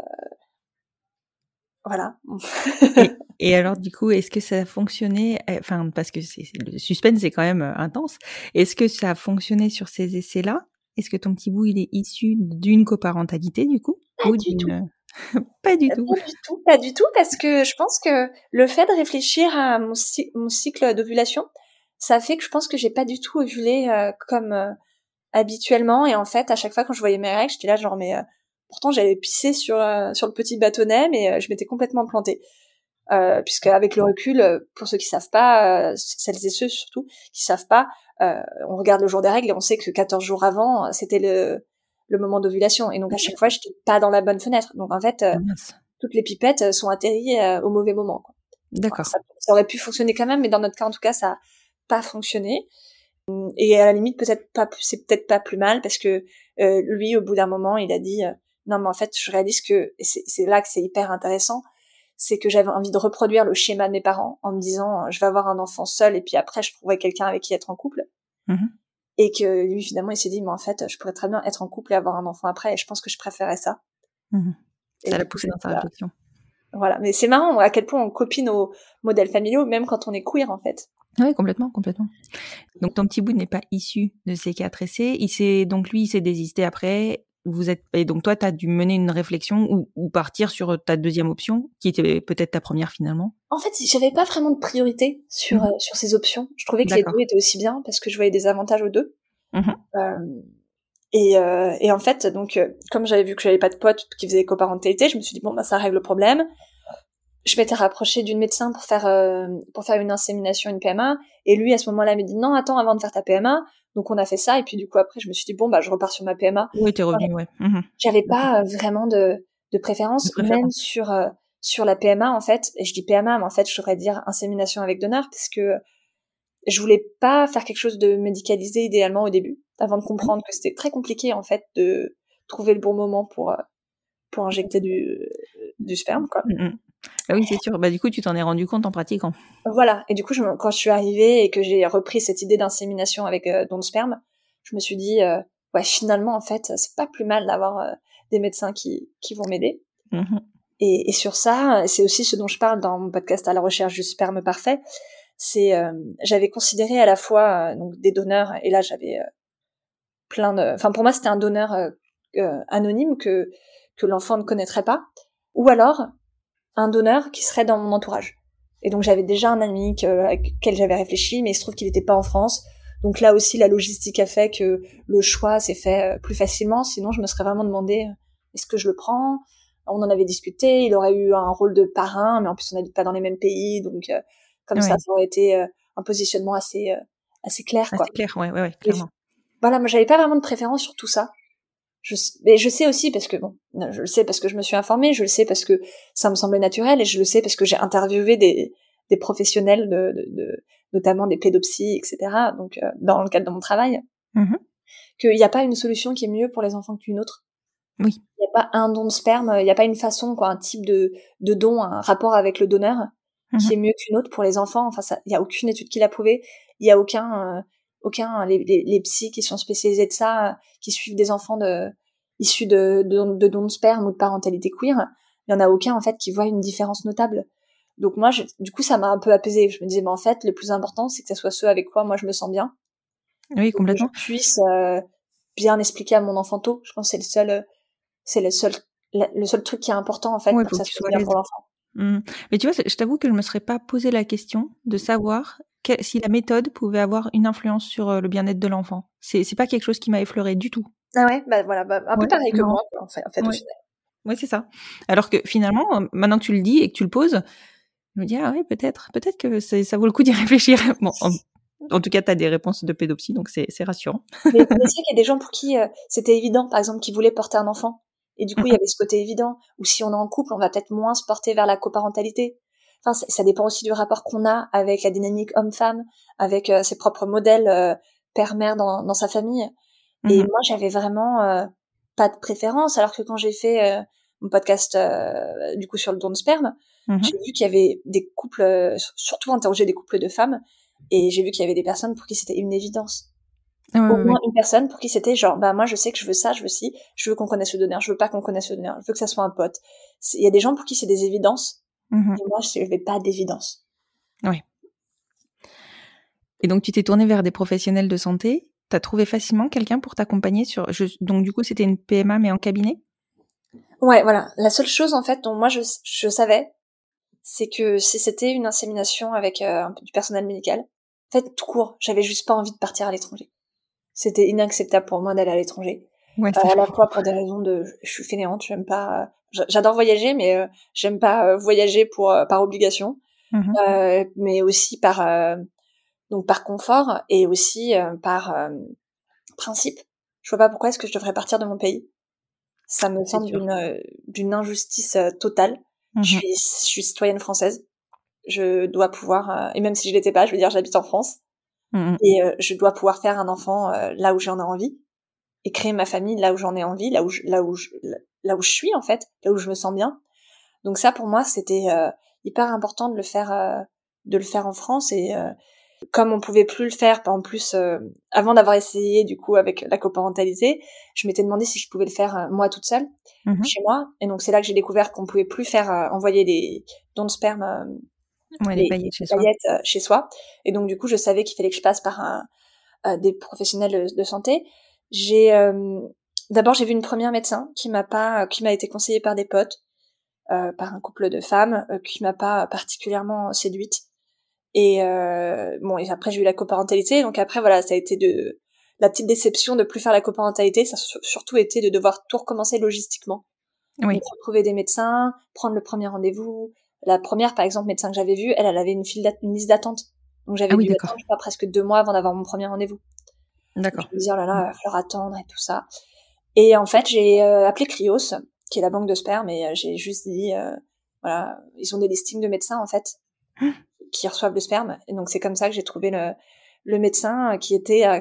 Voilà. et, et alors, du coup, est-ce que ça a fonctionné, enfin, parce que c'est, le suspense est quand même intense, est-ce que ça a fonctionné sur ces essais-là? Est-ce que ton petit bout, il est issu d'une coparentalité, du coup? Pas ou du d'une... tout. Pas du pas tout. Pas du tout, pas du tout, parce que je pense que le fait de réfléchir à mon, mon cycle d'ovulation, ça fait que je pense que j'ai pas du tout ovulé euh, comme euh, habituellement, et en fait, à chaque fois quand je voyais mes règles, j'étais là genre, mais... Euh, pourtant, j'avais pissé sur euh, sur le petit bâtonnet, mais euh, je m'étais complètement plantée. Euh, puisque avec le recul, pour ceux qui savent pas, euh, celles et ceux surtout qui savent pas, euh, on regarde le jour des règles et on sait que quatorze jours avant, c'était le le moment d'ovulation. Et donc à chaque fois, j'étais pas dans la bonne fenêtre. Donc en fait, euh, toutes les pipettes sont atterries euh, au mauvais moment, quoi. D'accord. Enfin, ça, ça aurait pu fonctionner quand même, mais dans notre cas, en tout cas, ça a pas fonctionné. Et à la limite, peut-être pas, c'est peut-être pas plus mal parce que euh, lui, au bout d'un moment, il a dit euh, non, mais en fait, je réalise que et c'est, c'est là que c'est hyper intéressant, c'est que j'avais envie de reproduire le schéma de mes parents en me disant je vais avoir un enfant seul et puis après je trouverai quelqu'un avec qui être en couple. Mmh. Et que lui, finalement, il s'est dit mais en fait, je pourrais très bien être en couple et avoir un enfant après et je pense que je préférais ça. Mmh. Ça l'a poussé dans sa voilà. réflexion. Voilà, mais c'est marrant à quel point on copie nos modèles familiaux, même quand on est queer en fait. Oui, complètement, complètement. Donc ton petit bout n'est pas issu de ces quatre essais. Il s'est donc lui, il s'est désisté après. Vous êtes et donc toi, t'as dû mener une réflexion ou, ou partir sur ta deuxième option, qui était peut-être ta première finalement. En fait, j'avais pas vraiment de priorité sur mmh. euh, sur ces options. Je trouvais que D'accord. les deux étaient aussi bien parce que je voyais des avantages aux deux. Mmh. Euh, et euh, et en fait, donc euh, comme j'avais vu que j'avais pas de potes qui faisaient coparentalité, je me suis dit bon bah ça règle le problème. Je m'étais rapprochée d'une médecin pour faire euh, pour faire une insémination, une P M A, et lui à ce moment-là m'a dit non attends avant de faire ta P M A, donc on a fait ça et puis du coup après je me suis dit bon bah je repars sur ma P M A. Oui t'es revenue ouais. Mmh. J'avais pas euh, vraiment de de préférence, de préférence. Même sur euh, sur la P M A en fait, et je dis P M A mais en fait je devrais dire insémination avec donneur parce que je voulais pas faire quelque chose de médicalisé idéalement au début, avant de comprendre que c'était très compliqué en fait de trouver le bon moment pour euh, pour injecter du du sperme quoi. Mmh. Ah oui, c'est sûr. Bah, du coup, tu t'en es rendu compte en pratiquant. Voilà. Et du coup, je, quand je suis arrivée et que j'ai repris cette idée d'insémination avec euh, don de sperme, je me suis dit, euh, ouais, finalement, en fait, c'est pas plus mal d'avoir euh, des médecins qui, qui vont m'aider. Mmh. Et, et sur ça, c'est aussi ce dont je parle dans mon podcast À la recherche du sperme parfait. C'est, euh, j'avais considéré à la fois euh, donc des donneurs, et là, j'avais euh, plein de, enfin, pour moi, c'était un donneur euh, euh, anonyme que que l'enfant ne connaîtrait pas, ou alors un donneur qui serait dans mon entourage. Et donc j'avais déjà un ami que, avec lequel j'avais réfléchi, mais il se trouve qu'il n'était pas en France, Donc là aussi, la logistique a fait que le choix s'est fait plus facilement. Sinon, je me serais vraiment demandé, est-ce que je le prends? On en avait discuté, il aurait eu un rôle de parrain, mais en plus, on n'habite pas dans les mêmes pays. Donc, euh, comme ouais. ça, ça aurait été euh, un positionnement assez, euh, assez clair, quoi. Assez clair, ouais, ouais, ouais clairement. Et, voilà, moi, j'avais pas vraiment de préférence sur tout ça. Je, mais je sais aussi parce que, bon, je le sais parce que je me suis informée, je le sais parce que ça me semblait naturel, et je le sais parce que j'ai interviewé des, des professionnels, de, de, de, notamment des pédopsies, et cetera, donc euh, dans le cadre de mon travail, mm-hmm. qu'il n'y a pas une solution qui est mieux pour les enfants qu'une autre. Oui. Il n'y a pas un don de sperme, il n'y a pas une façon, quoi, un type de, de don, un rapport avec le donneur mm-hmm. qui est mieux qu'une autre pour les enfants. Enfin, il n'y a aucune étude qui l'a prouvé. Il n'y a aucun, euh, aucun les, les, les psys qui sont spécialisés de ça, euh, qui suivent des enfants de, issus de, de, de dons de sperme ou de parentalité queer. Il n'y en a aucun, en fait, qui voit une différence notable. Donc moi, je, du coup, ça m'a un peu apaisée. Je me disais, mais en fait, le plus important, c'est que ça soit ceux avec quoi moi je me sens bien. Oui, complètement. Que je puisse euh, bien expliquer à mon enfant tôt. Je pense que c'est le seul, euh, c'est le seul, le, le seul truc qui est important, en fait, ouais, pour que ça que soit bien pour l'enfant. Mmh. Mais tu vois, je t'avoue que je me serais pas posé la question de savoir que, si la méthode pouvait avoir une influence sur euh, le bien-être de l'enfant. C'est, c'est pas quelque chose qui m'a effleuré du tout. Ah ouais, bah voilà, bah, un ouais, peu pareil que non. moi, quoi, en fait, en fait ouais. au final. Ouais, c'est ça. Alors que finalement, maintenant que tu le dis et que tu le poses, je me dis, ah ouais, peut-être, peut-être que c'est, ça vaut le coup d'y réfléchir. Bon, en, en tout cas, t'as des réponses de pédopsie, donc c'est, c'est rassurant. Mais, mais c'est vrai qu'il y a des gens pour qui euh, c'était évident, par exemple, qui voulaient porter un enfant. Et du coup, mm-hmm. il y avait ce côté évident. Ou si on est en couple, on va peut-être moins se porter vers la coparentalité. Enfin, ça, ça dépend aussi du rapport qu'on a avec la dynamique homme-femme, avec euh, ses propres modèles euh, père-mère dans, dans sa famille. Mm-hmm. Et moi, j'avais vraiment euh, pas de préférence. Alors que quand j'ai fait euh, mon podcast, euh, du coup, sur le don de sperme, mm-hmm. j'ai vu qu'il y avait des couples, euh, surtout interroger des couples de femmes, et j'ai vu qu'il y avait des personnes pour qui c'était une évidence. Ouais, Au ouais, moins ouais. une personne pour qui c'était genre, bah moi je sais que je veux ça, je veux ci, je veux qu'on connaisse le donneur, je veux pas qu'on connaisse le donneur, je veux que ça soit un pote. Il y a des gens pour qui c'est des évidences, mm-hmm. et moi je n'avais pas d'évidence. Ouais. Et donc tu t'es tournée vers des professionnels de santé, t'as trouvé facilement quelqu'un pour t'accompagner sur... Je... Donc du coup c'était une P M A mais en cabinet ? Ouais, voilà. La seule chose en fait dont moi je, je savais, c'est que si c'était une insémination avec euh, un peu du personnel médical, en fait tout court, j'avais juste pas envie de partir à l'étranger. C'était inacceptable pour moi d'aller à l'étranger. Ouais, euh, à la fois pour des raisons de... Je suis fainéante, j'aime pas... J'adore voyager, mais euh, j'aime pas euh, voyager pour euh, par obligation. Mm-hmm. Euh, mais aussi par... Euh, donc par confort, et aussi euh, par euh, principe. Je vois pas pourquoi est-ce que je devrais partir de mon pays. Ça me semble d'une, euh, d'une injustice euh, totale. Mm-hmm. Je suis, je suis citoyenne française. Je dois pouvoir... Euh, et même si je l'étais pas, je veux dire, j'habite en France. Mmh. Et euh, je dois pouvoir faire un enfant euh, là où j'en ai envie, et créer ma famille là où j'en ai envie, là où je, là où je, là où je suis en fait, là où je me sens bien. Donc ça pour moi c'était euh, hyper important de le faire, euh, de le faire en France. Et euh, comme on pouvait plus le faire, en plus euh, avant d'avoir essayé du coup avec la coparentalité, je m'étais demandé si je pouvais le faire euh, moi toute seule mmh. chez moi. Et donc c'est là que j'ai découvert qu'on pouvait plus faire euh, envoyer des dons de sperme. Euh, Ouais, les, les paillettes, chez, paillettes soi. Euh, chez soi. Et donc, du coup, je savais qu'il fallait que je passe par un, euh, des professionnels de, de santé. J'ai, euh, d'abord, j'ai vu une première médecin qui m'a pas, euh, qui m'a été conseillée par des potes, euh, par un couple de femmes, euh, qui m'a pas particulièrement séduite. Et, euh, bon, et après, j'ai eu la coparentalité. Donc après, voilà, ça a été de, la petite déception de plus faire la coparentalité. Ça a surtout été de devoir tout recommencer logistiquement. Oui. Donc, retrouver des médecins, prendre le premier rendez-vous. La première, par exemple, médecin que j'avais vue, elle, elle avait une, file une liste d'attente. Donc j'avais ah oui, dû attendre, je sais pas, presque deux mois avant d'avoir mon premier rendez-vous. D'accord. Donc, je me disais, oh là là, il va falloir attendre et tout ça. Et en fait, j'ai euh, appelé Cryos, qui est la banque de sperme, et euh, j'ai juste dit, euh, voilà, ils ont des listings de médecins, en fait, mmh. qui reçoivent le sperme. Et donc c'est comme ça que j'ai trouvé le, le médecin qui était à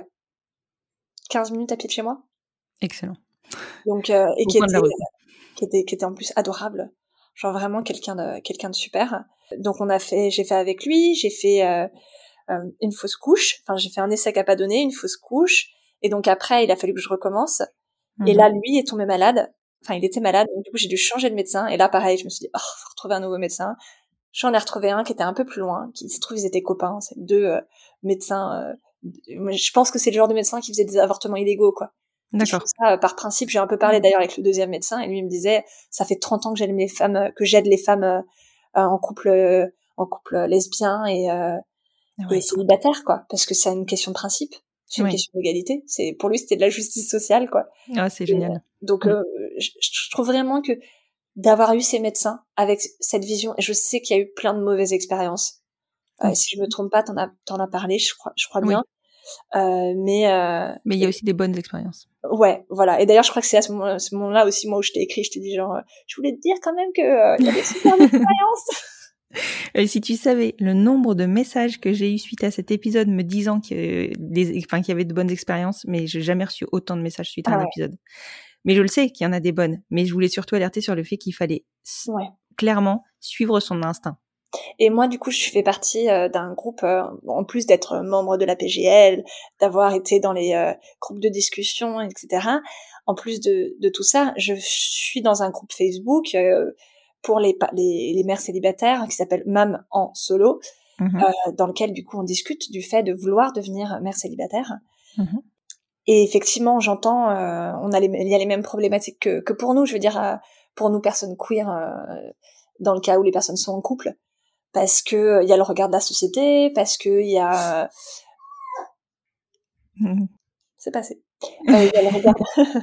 quinze minutes à pied de chez moi. Excellent. Donc, euh, et qui était, euh, qui était, qui était en plus adorable. Genre vraiment quelqu'un de quelqu'un de super. Donc on a fait, j'ai fait avec lui, j'ai fait euh, euh, une fausse couche. Enfin j'ai fait un essai qui a pas donné, une fausse couche. Et donc après il a fallu que je recommence. Mmh. Et là lui est tombé malade. Enfin il était malade. Donc du coup j'ai dû changer de médecin. Et là pareil je me suis dit oh faut retrouver un nouveau médecin. J'en ai retrouvé un qui était un peu plus loin, qui se trouve ils étaient copains. C'est deux euh, médecins. Euh, je pense que c'est le genre de médecin qui faisait des avortements illégaux quoi. D'accord. Ça, par principe, j'ai un peu parlé d'ailleurs avec le deuxième médecin, et lui il me disait, ça fait trente ans que j'aide les femmes, que j'aide les femmes euh, en couple, euh, en couple lesbien et, euh, ouais, et célibataire, quoi, parce que c'est une question de principe. C'est une Oui. question d'égalité. C'est, pour lui, c'était de la justice sociale, quoi. Ah, c'est Et, génial. euh, donc, Mm. euh, je, je trouve vraiment que d'avoir eu ces médecins avec cette vision, et je sais qu'il y a eu plein de mauvaises expériences. Euh, Oui. si je me trompe pas, t'en as, t'en as parlé, je crois, je crois Oui. bien. Euh, mais, euh, Mais il y a aussi des bonnes expériences. ouais, voilà. Et d'ailleurs, je crois que c'est à ce moment, ce moment-là aussi, moi, où je t'ai écrit, je t'ai dit genre, euh, je voulais te dire quand même que euh, il y a des super expériences. Et si tu savais le nombre de messages que j'ai eu suite à cet épisode me disant que des, enfin, qu'il y avait de bonnes expériences, mais j'ai jamais reçu autant de messages suite à Ah un ouais. épisode. Mais je le sais qu'il y en a des bonnes. Mais je voulais surtout alerter sur le fait qu'il fallait s- Ouais. clairement suivre son instinct. Et moi, du coup, je fais partie euh, d'un groupe, euh, en plus d'être membre de la P G L, d'avoir été dans les euh, groupes de discussion, et cetera. En plus de, de tout ça, je suis dans un groupe Facebook euh, pour les, les, les mères célibataires qui s'appelle Mam en solo, Mhm. euh, dans lequel, du coup, on discute du fait de vouloir devenir mère célibataire. Mhm. Et effectivement, j'entends, euh, on a les, il y a les mêmes problématiques que, que pour nous, je veux dire, euh, pour nous, personnes queer, euh, dans le cas où les personnes sont en couple. Parce que il y a le regard de la société, parce que il y a, Mhm. c'est passé. Euh, il y a le regard,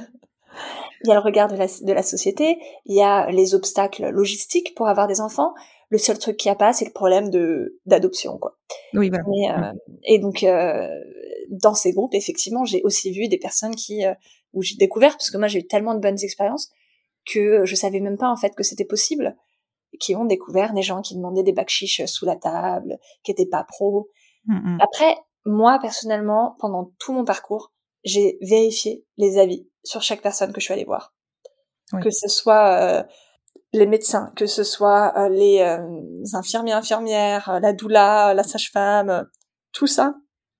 il y a le regard de la de la société, il y a les obstacles logistiques pour avoir des enfants. Le seul truc qu'il y a pas, c'est le problème de d'adoption, quoi. Oui, voilà. Et, euh, et donc euh, dans ces groupes, effectivement, j'ai aussi vu des personnes qui euh, où j'ai découvert, parce que moi j'ai eu tellement de bonnes expériences que je savais même pas en fait que c'était possible, qui ont découvert des gens qui demandaient des bakchiches sous la table, qui étaient pas pros. Mhm. Après, moi, personnellement, pendant tout mon parcours, j'ai vérifié les avis sur chaque personne que je suis allée voir. Oui. Que ce soit euh, les médecins, que ce soit euh, les euh, infirmiers, infirmières, euh, la doula, la sage-femme, euh, tout ça.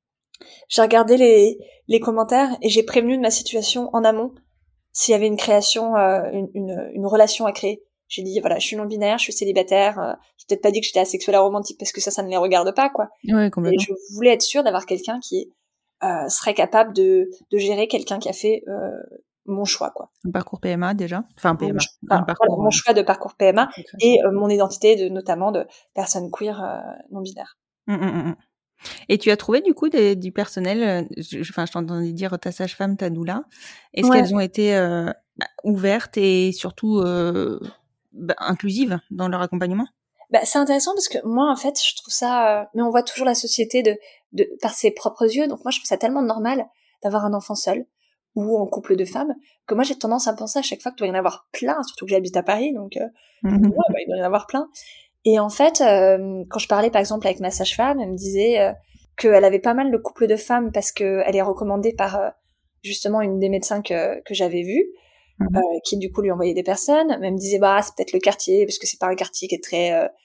J'ai regardé les, les commentaires et j'ai prévenu de ma situation en amont s'il y avait une création, euh, une, une, une relation à créer. J'ai dit, voilà, je suis non-binaire, je suis célibataire, euh, j'ai peut-être pas dit que j'étais asexuelle aromantique parce que ça, ça ne les regarde pas, quoi. Ouais, Et complètement. je voulais être sûre d'avoir quelqu'un qui euh, serait capable de, de gérer quelqu'un qui a fait euh, mon choix, quoi. Un parcours P M A déjà. Enfin, P M A. Mon, cho- Un enfin, parcours. voilà, mon euh, choix de parcours P M A de création. et euh, mon identité, de, notamment de personne queer euh, non-binaire. Mm, mm, mm. Et tu as trouvé du coup des, du personnel, euh, je, je- enfin je t'entendais dire ta sage-femme, ta doula, est-ce Ouais. qu'elles ont été euh, ouvertes et surtout euh, bah, inclusives dans leur accompagnement? Bah, c'est intéressant parce que moi, en fait, je trouve ça... euh, mais on voit toujours la société de, de par ses propres yeux, donc moi, je trouve ça tellement normal d'avoir un enfant seul ou en couple de femmes, que moi, j'ai tendance à penser à chaque fois qu'il doit y en avoir plein, surtout que j'habite à Paris, donc euh, ouais, bah, il doit y en avoir plein. Et en fait, euh, quand je parlais, par exemple, avec ma sage-femme, elle me disait euh, qu'elle avait pas mal de couples de femmes parce qu'elle est recommandée par, euh, justement, une des médecins que, que j'avais vus, Mhm. euh, qui, du coup, lui envoyait des personnes. Mais elle me disait, bah, c'est peut-être le quartier, parce que c'est pas un quartier qui est très... Euh,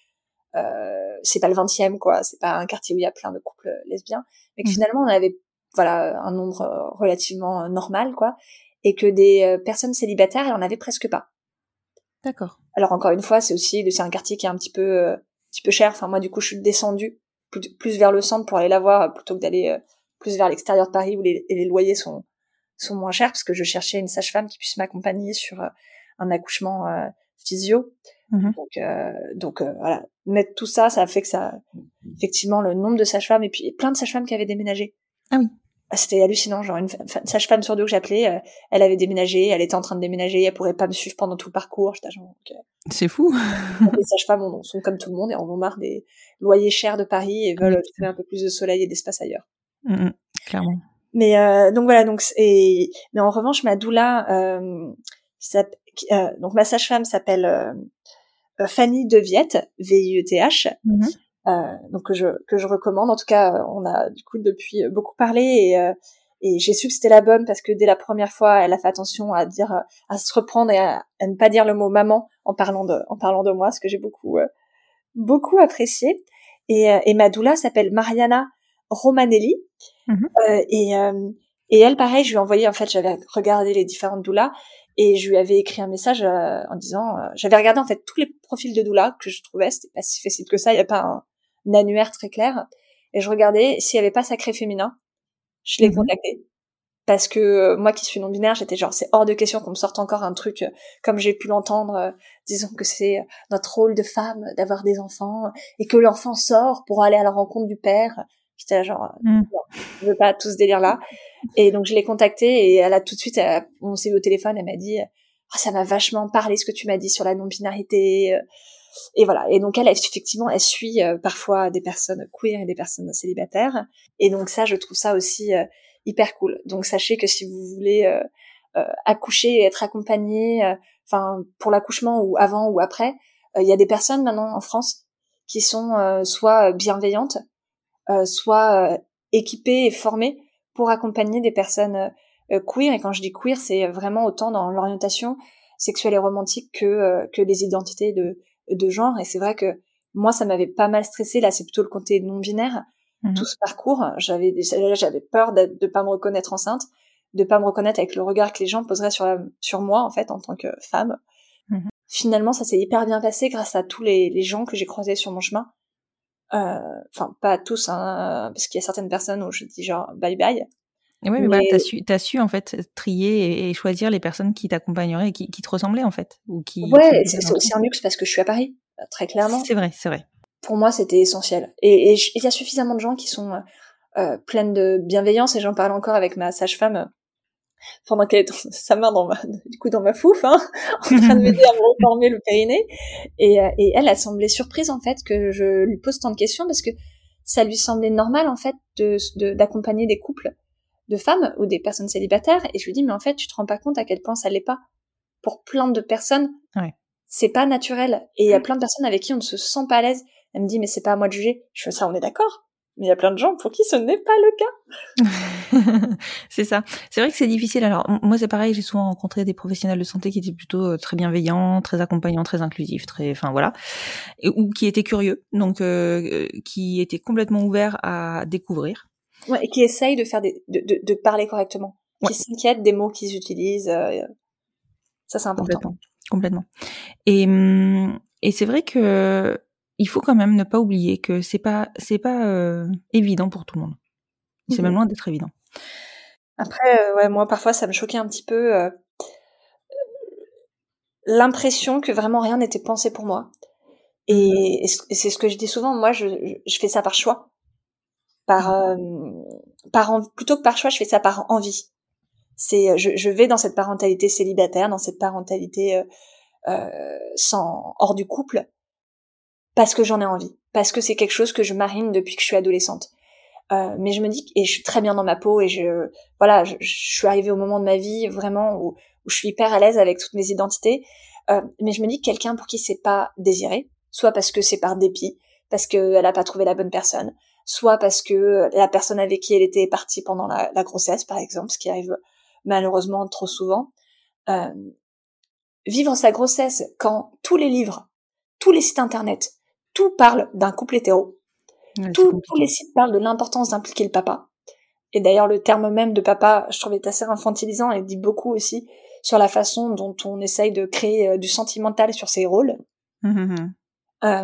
euh, c'est pas le vingtième, quoi. C'est pas un quartier où il y a plein de couples lesbiens. Mais que Mhm. finalement, on avait, voilà, un nombre euh, relativement euh, normal, quoi. Et que des euh, personnes célibataires, il y en avait presque pas. D'accord. Alors encore une fois, c'est aussi c'est un quartier qui est un petit peu euh, un petit peu cher. Enfin moi du coup je suis descendue plus, plus vers le centre pour aller la voir plutôt que d'aller euh, plus vers l'extérieur de Paris où les, les loyers sont sont moins chers parce que je cherchais une sage-femme qui puisse m'accompagner sur euh, un accouchement euh, physio. Mhm. Donc euh, donc euh, voilà, mettre tout ça, ça a fait que ça effectivement le nombre de sages-femmes et puis plein de sages-femmes qui avaient déménagé. Ah oui. Ah, c'était hallucinant, genre une fa- sage-femme sur deux que j'appelais, euh, elle avait déménagé, elle était en train de déménager, elle pourrait pas me suivre pendant tout le parcours. J'étais genre, ok. C'est fou. Les sages-femmes on- sont comme tout le monde et en ont marre des loyers chers de Paris et veulent Oui, trouver un peu plus de soleil et d'espace ailleurs. Mm, mm, clairement. Mais euh, donc voilà, donc et mais en revanche ma doula, euh, s'app- euh, donc ma sage-femme s'appelle euh, Fanny Deviette, V I E T H. Mhm. Euh, donc que je que je recommande. En tout cas, on a du coup depuis beaucoup parlé et euh, et j'ai su que c'était la bonne parce que dès la première fois, elle a fait attention à dire, à se reprendre et à, à ne pas dire le mot maman en parlant de en parlant de moi, ce que j'ai beaucoup euh, beaucoup apprécié. Et, euh, et ma doula s'appelle Mariana Romanelli. Mhm. Euh, et euh, et elle, pareil, je lui ai envoyé, en fait, j'avais regardé les différentes doulas et je lui avais écrit un message euh, en disant, euh, j'avais regardé en fait tous les profils de doula que je trouvais, c'était pas si facile que ça, il y a pas un un annuaire très clair, et je regardais s'il y avait pas sacré féminin, je l'ai Mhm. contacté. Parce que euh, moi qui suis non-binaire, j'étais genre, c'est hors de question qu'on me sorte encore un truc, euh, comme j'ai pu l'entendre, euh, disons que c'est notre rôle de femme d'avoir des enfants, et que l'enfant sort pour aller à la rencontre du père. J'étais là genre, Mm. non, je veux pas tout ce délire-là. Et donc je l'ai contactée et elle a tout de suite, elle, on s'est eu au téléphone, elle m'a dit, oh, ça m'a vachement parlé ce que tu m'as dit sur la non-binarité. Et voilà. Et donc elle, elle effectivement, elle suit euh, parfois des personnes queer et des personnes célibataires. Et donc ça, je trouve ça aussi euh, hyper cool. Donc sachez que si vous voulez euh, euh, accoucher et être accompagné, enfin euh, pour l'accouchement ou avant ou après, il euh, y a des personnes maintenant en France qui sont euh, soit bienveillantes, euh, soit euh, équipées et formées pour accompagner des personnes euh, queer. Et quand je dis queer, c'est vraiment autant dans l'orientation sexuelle et romantique que euh, que les identités de de genre. Et c'est vrai que moi, ça m'avait pas mal stressé. Là, c'est plutôt le côté non binaire. Mmh. Tout ce parcours, j'avais j'avais peur de, de pas me reconnaître enceinte, de pas me reconnaître avec le regard que les gens poseraient sur la, sur moi en fait en tant que femme. Mmh. Finalement, ça s'est hyper bien passé grâce à tous les les gens que j'ai croisés sur mon chemin. Enfin, euh, pas tous, hein, parce qu'il y a certaines personnes où je dis genre bye bye. Et ouais, mais, mais... Bah, t'as su, t'as su en fait trier et, et choisir les personnes qui t'accompagneraient et qui, qui te ressemblaient en fait, ou qui. Ouais, qui c'est, c'est aussi un luxe parce que je suis à Paris, très clairement. C'est vrai, c'est vrai. Pour moi, c'était essentiel. Et il y a suffisamment de gens qui sont euh, pleines de bienveillance. Et j'en parle encore avec ma sage-femme euh, pendant qu'elle est dans sa main dans ma, du coup dans ma fouf, hein, en train de m'aider à me reformer le périnée. Et, euh, et elle, elle semblait surprise en fait que je lui pose tant de questions parce que ça lui semblait normal en fait de, de d'accompagner des couples de femmes ou des personnes célibataires. Et je lui dis, mais en fait, tu te rends pas compte à quel point ça l'est pas. Pour plein de personnes, ouais. C'est pas naturel. Et il y a plein de personnes avec qui on ne se sent pas à l'aise. Elle me dit, mais c'est pas à moi de juger. Je fais ça, on est d'accord. Mais il y a plein de gens pour qui ce n'est pas le cas. C'est ça. C'est vrai que c'est difficile. Alors, moi, c'est pareil, j'ai souvent rencontré des professionnels de santé qui étaient plutôt euh, très bienveillants, très accompagnants, très inclusifs, très, enfin voilà, et, ou qui étaient curieux, donc euh, qui étaient complètement ouverts à découvrir. Ouais, et qui essayent de faire des, de, de, de parler correctement, ouais. Qui s'inquiètent des mots qu'ils utilisent. Euh, ça, c'est important. Complètement. Complètement. Et, et c'est vrai que il faut quand même ne pas oublier que c'est pas, c'est pas euh, évident pour tout le monde. C'est mmh. même loin d'être évident. Après, euh, ouais, moi, parfois, ça me choquait un petit peu euh, l'impression que vraiment rien n'était pensé pour moi. Et, mmh. et c'est ce que je dis souvent. Moi, je, je fais ça par choix. Par, euh, par en, plutôt que par choix, je fais ça par envie. C'est, je, je vais dans cette parentalité célibataire, dans cette parentalité euh, euh, sans hors du couple, parce que j'en ai envie, parce que c'est quelque chose que je marine depuis que je suis adolescente. Euh, mais je me dis, et je suis très bien dans ma peau, et je, voilà, je, je suis arrivée au moment de ma vie vraiment où, où je suis hyper à l'aise avec toutes mes identités. Euh, mais je me dis que quelqu'un pour qui c'est pas désiré, soit parce que c'est par dépit, parce qu'elle a pas trouvé la bonne personne, soit parce que la personne avec qui elle était est partie pendant la, la grossesse, par exemple, ce qui arrive malheureusement trop souvent. Euh, vivre sa grossesse quand tous les livres, tous les sites internet, tout parle d'un couple hétéro, ouais, tout, tous les sites parlent de l'importance d'impliquer le papa. Et d'ailleurs, le terme même de papa, je trouve, est assez infantilisant et dit beaucoup aussi sur la façon dont on essaye de créer euh, du sentimental sur ces rôles. Mmh. Euh,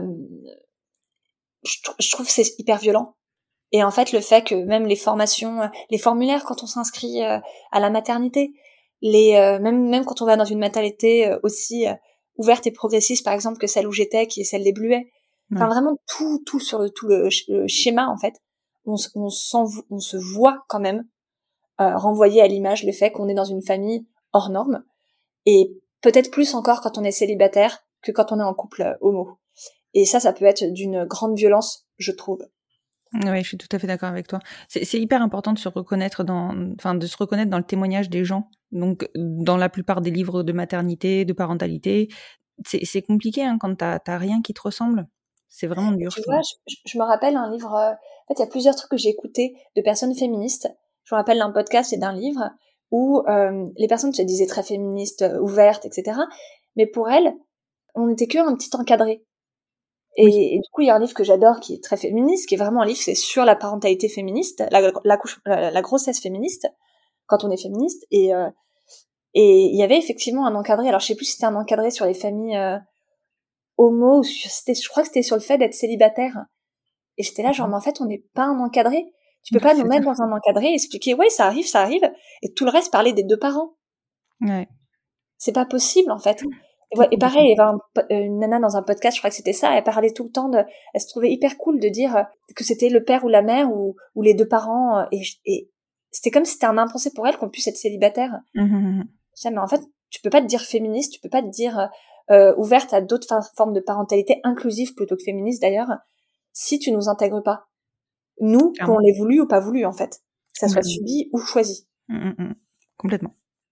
je, je trouve que c'est hyper violent. Et en fait, le fait que même les formations, les formulaires quand on s'inscrit euh, à la maternité, les euh, même même quand on va dans une maternité euh, aussi euh, ouverte et progressiste, par exemple que celle où j'étais, qui est celle des Bluets, ouais. Enfin vraiment tout tout sur le tout le, le schéma en fait, on on, on se voit quand même euh, renvoyer à l'image le fait qu'on est dans une famille hors norme, et peut-être plus encore quand on est célibataire que quand on est en couple euh, homo. Et ça, ça peut être d'une grande violence, je trouve. Oui, je suis tout à fait d'accord avec toi. C'est, c'est hyper important de se reconnaître dans, enfin, de se reconnaître dans le témoignage des gens. Donc, dans la plupart des livres de maternité, de parentalité, c'est, c'est compliqué hein, quand t'as, t'as rien qui te ressemble. C'est vraiment dur. Tu vois, je, je me rappelle un livre. Euh, en fait, il y a plusieurs trucs que j'ai écoutés de personnes féministes. Je me rappelle d'un podcast et d'un livre où euh, les personnes se disaient très féministes, ouvertes, et cetera. Mais pour elles, on n'était que un petit encadré. Et, oui. et du coup, il y a un livre que j'adore qui est très féministe, qui est vraiment un livre, c'est sur la parentalité féministe, la, la, couche, la, la grossesse féministe, quand on est féministe. Et euh, et il y avait effectivement un encadré. Alors, je sais plus si c'était un encadré sur les familles euh, homo, ou c'était, je crois que c'était sur le fait d'être célibataire. Et j'étais là, genre, mais en fait, on n'est pas un encadré. Tu peux pas nous mettre dans un encadré et expliquer, ouais, ça arrive, ça arrive, et tout le reste parler des deux parents. Ouais. C'est pas possible, en fait. Et, ouais, et pareil, il y avait un, une nana dans un podcast, je crois que c'était ça, elle parlait tout le temps de, elle se trouvait hyper cool de dire que c'était le père ou la mère ou, ou les deux parents, et, et c'était comme si c'était un impensé pour elle qu'on puisse être célibataire. Mmh. Ça, mais en fait, tu peux pas te dire féministe, tu peux pas te dire euh, ouverte à d'autres fa- formes de parentalité, inclusive plutôt que féministe d'ailleurs, si tu nous intègres pas. Nous, Clairement. qu'on l'ait voulu ou pas voulu en fait, que ça soit Complètement. subi ou choisi. Mmh, mmh. Complètement.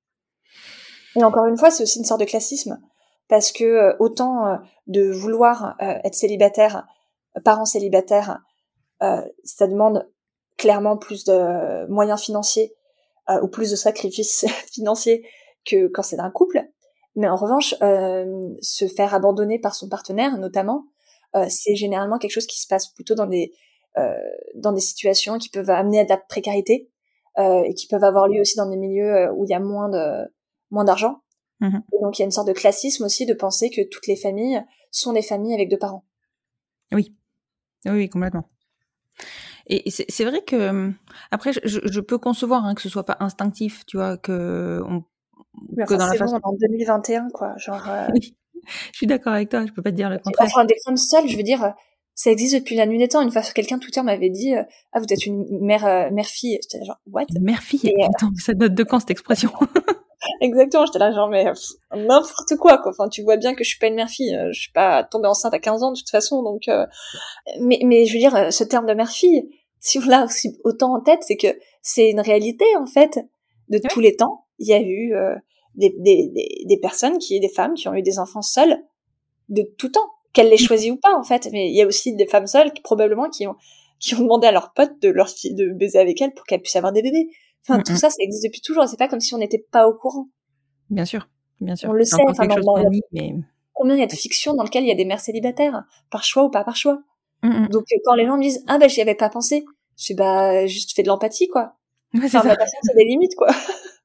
Et encore une fois, c'est aussi une sorte de classisme, parce que euh, autant euh, de vouloir euh, être célibataire, euh, parent célibataire, euh, ça demande clairement plus de moyens financiers euh, ou plus de sacrifices financiers que quand c'est d'un couple. Mais en revanche, euh, se faire abandonner par son partenaire, notamment, euh, c'est généralement quelque chose qui se passe plutôt dans des euh, dans des situations qui peuvent amener à de la précarité euh, et qui peuvent avoir lieu aussi dans des milieux où il y a moins de moins d'argent. Mmh. Et donc il y a une sorte de classisme aussi de penser que toutes les familles sont des familles avec deux parents. Oui, oui, oui, complètement. Et c'est, c'est vrai que après, je, je peux concevoir hein, que ce soit pas instinctif, tu vois, que on, Mais que enfin, dans la c'est façon. bon, en deux mille vingt et un, quoi. Genre. Euh... Oui, je suis d'accord avec toi. Je peux pas te dire le contraire. Enfin, des femmes seules, je veux dire, ça existe depuis la nuit des temps. Une fois, quelqu'un Twitter m'avait dit, euh, ah, vous êtes une mère, euh, mère-fille. J'étais là, genre, what? Mère-fille. Et, euh... Attends, ça date de quand cette expression? Exactement. J'étais là, genre, mais pff, n'importe quoi, quoi. Enfin, tu vois bien que je suis pas une mère-fille. Je suis pas tombée enceinte à quinze ans de toute façon, donc. Euh... Mais, mais je veux dire, ce terme de mère-fille, si on l'a aussi autant en tête, c'est que c'est une réalité en fait de Oui. tous les temps. Il y a eu euh, des, des, des, des personnes, qui, des femmes qui ont eu des enfants seules de tout temps, qu'elles les choisissent ou pas en fait. Mais il y a aussi des femmes seules qui probablement qui ont qui ont demandé à leurs potes de leur fille de baiser avec elles pour qu'elles puissent avoir des bébés. Enfin, mm-hmm. tout ça, ça existe depuis toujours. C'est pas comme si on n'était pas au courant. Bien sûr, bien sûr. On le c'est sait. Enfin, dans, dans, nie, mais... combien il y a de fictions dans lesquelles il y a des mères célibataires, par choix ou pas par choix. Mm-hmm. Donc quand les gens me disent ah bah j'y avais pas pensé, je dis bah juste fais de l'empathie quoi. Ouais, c'est enfin, ça. Bah, c'est des limites quoi.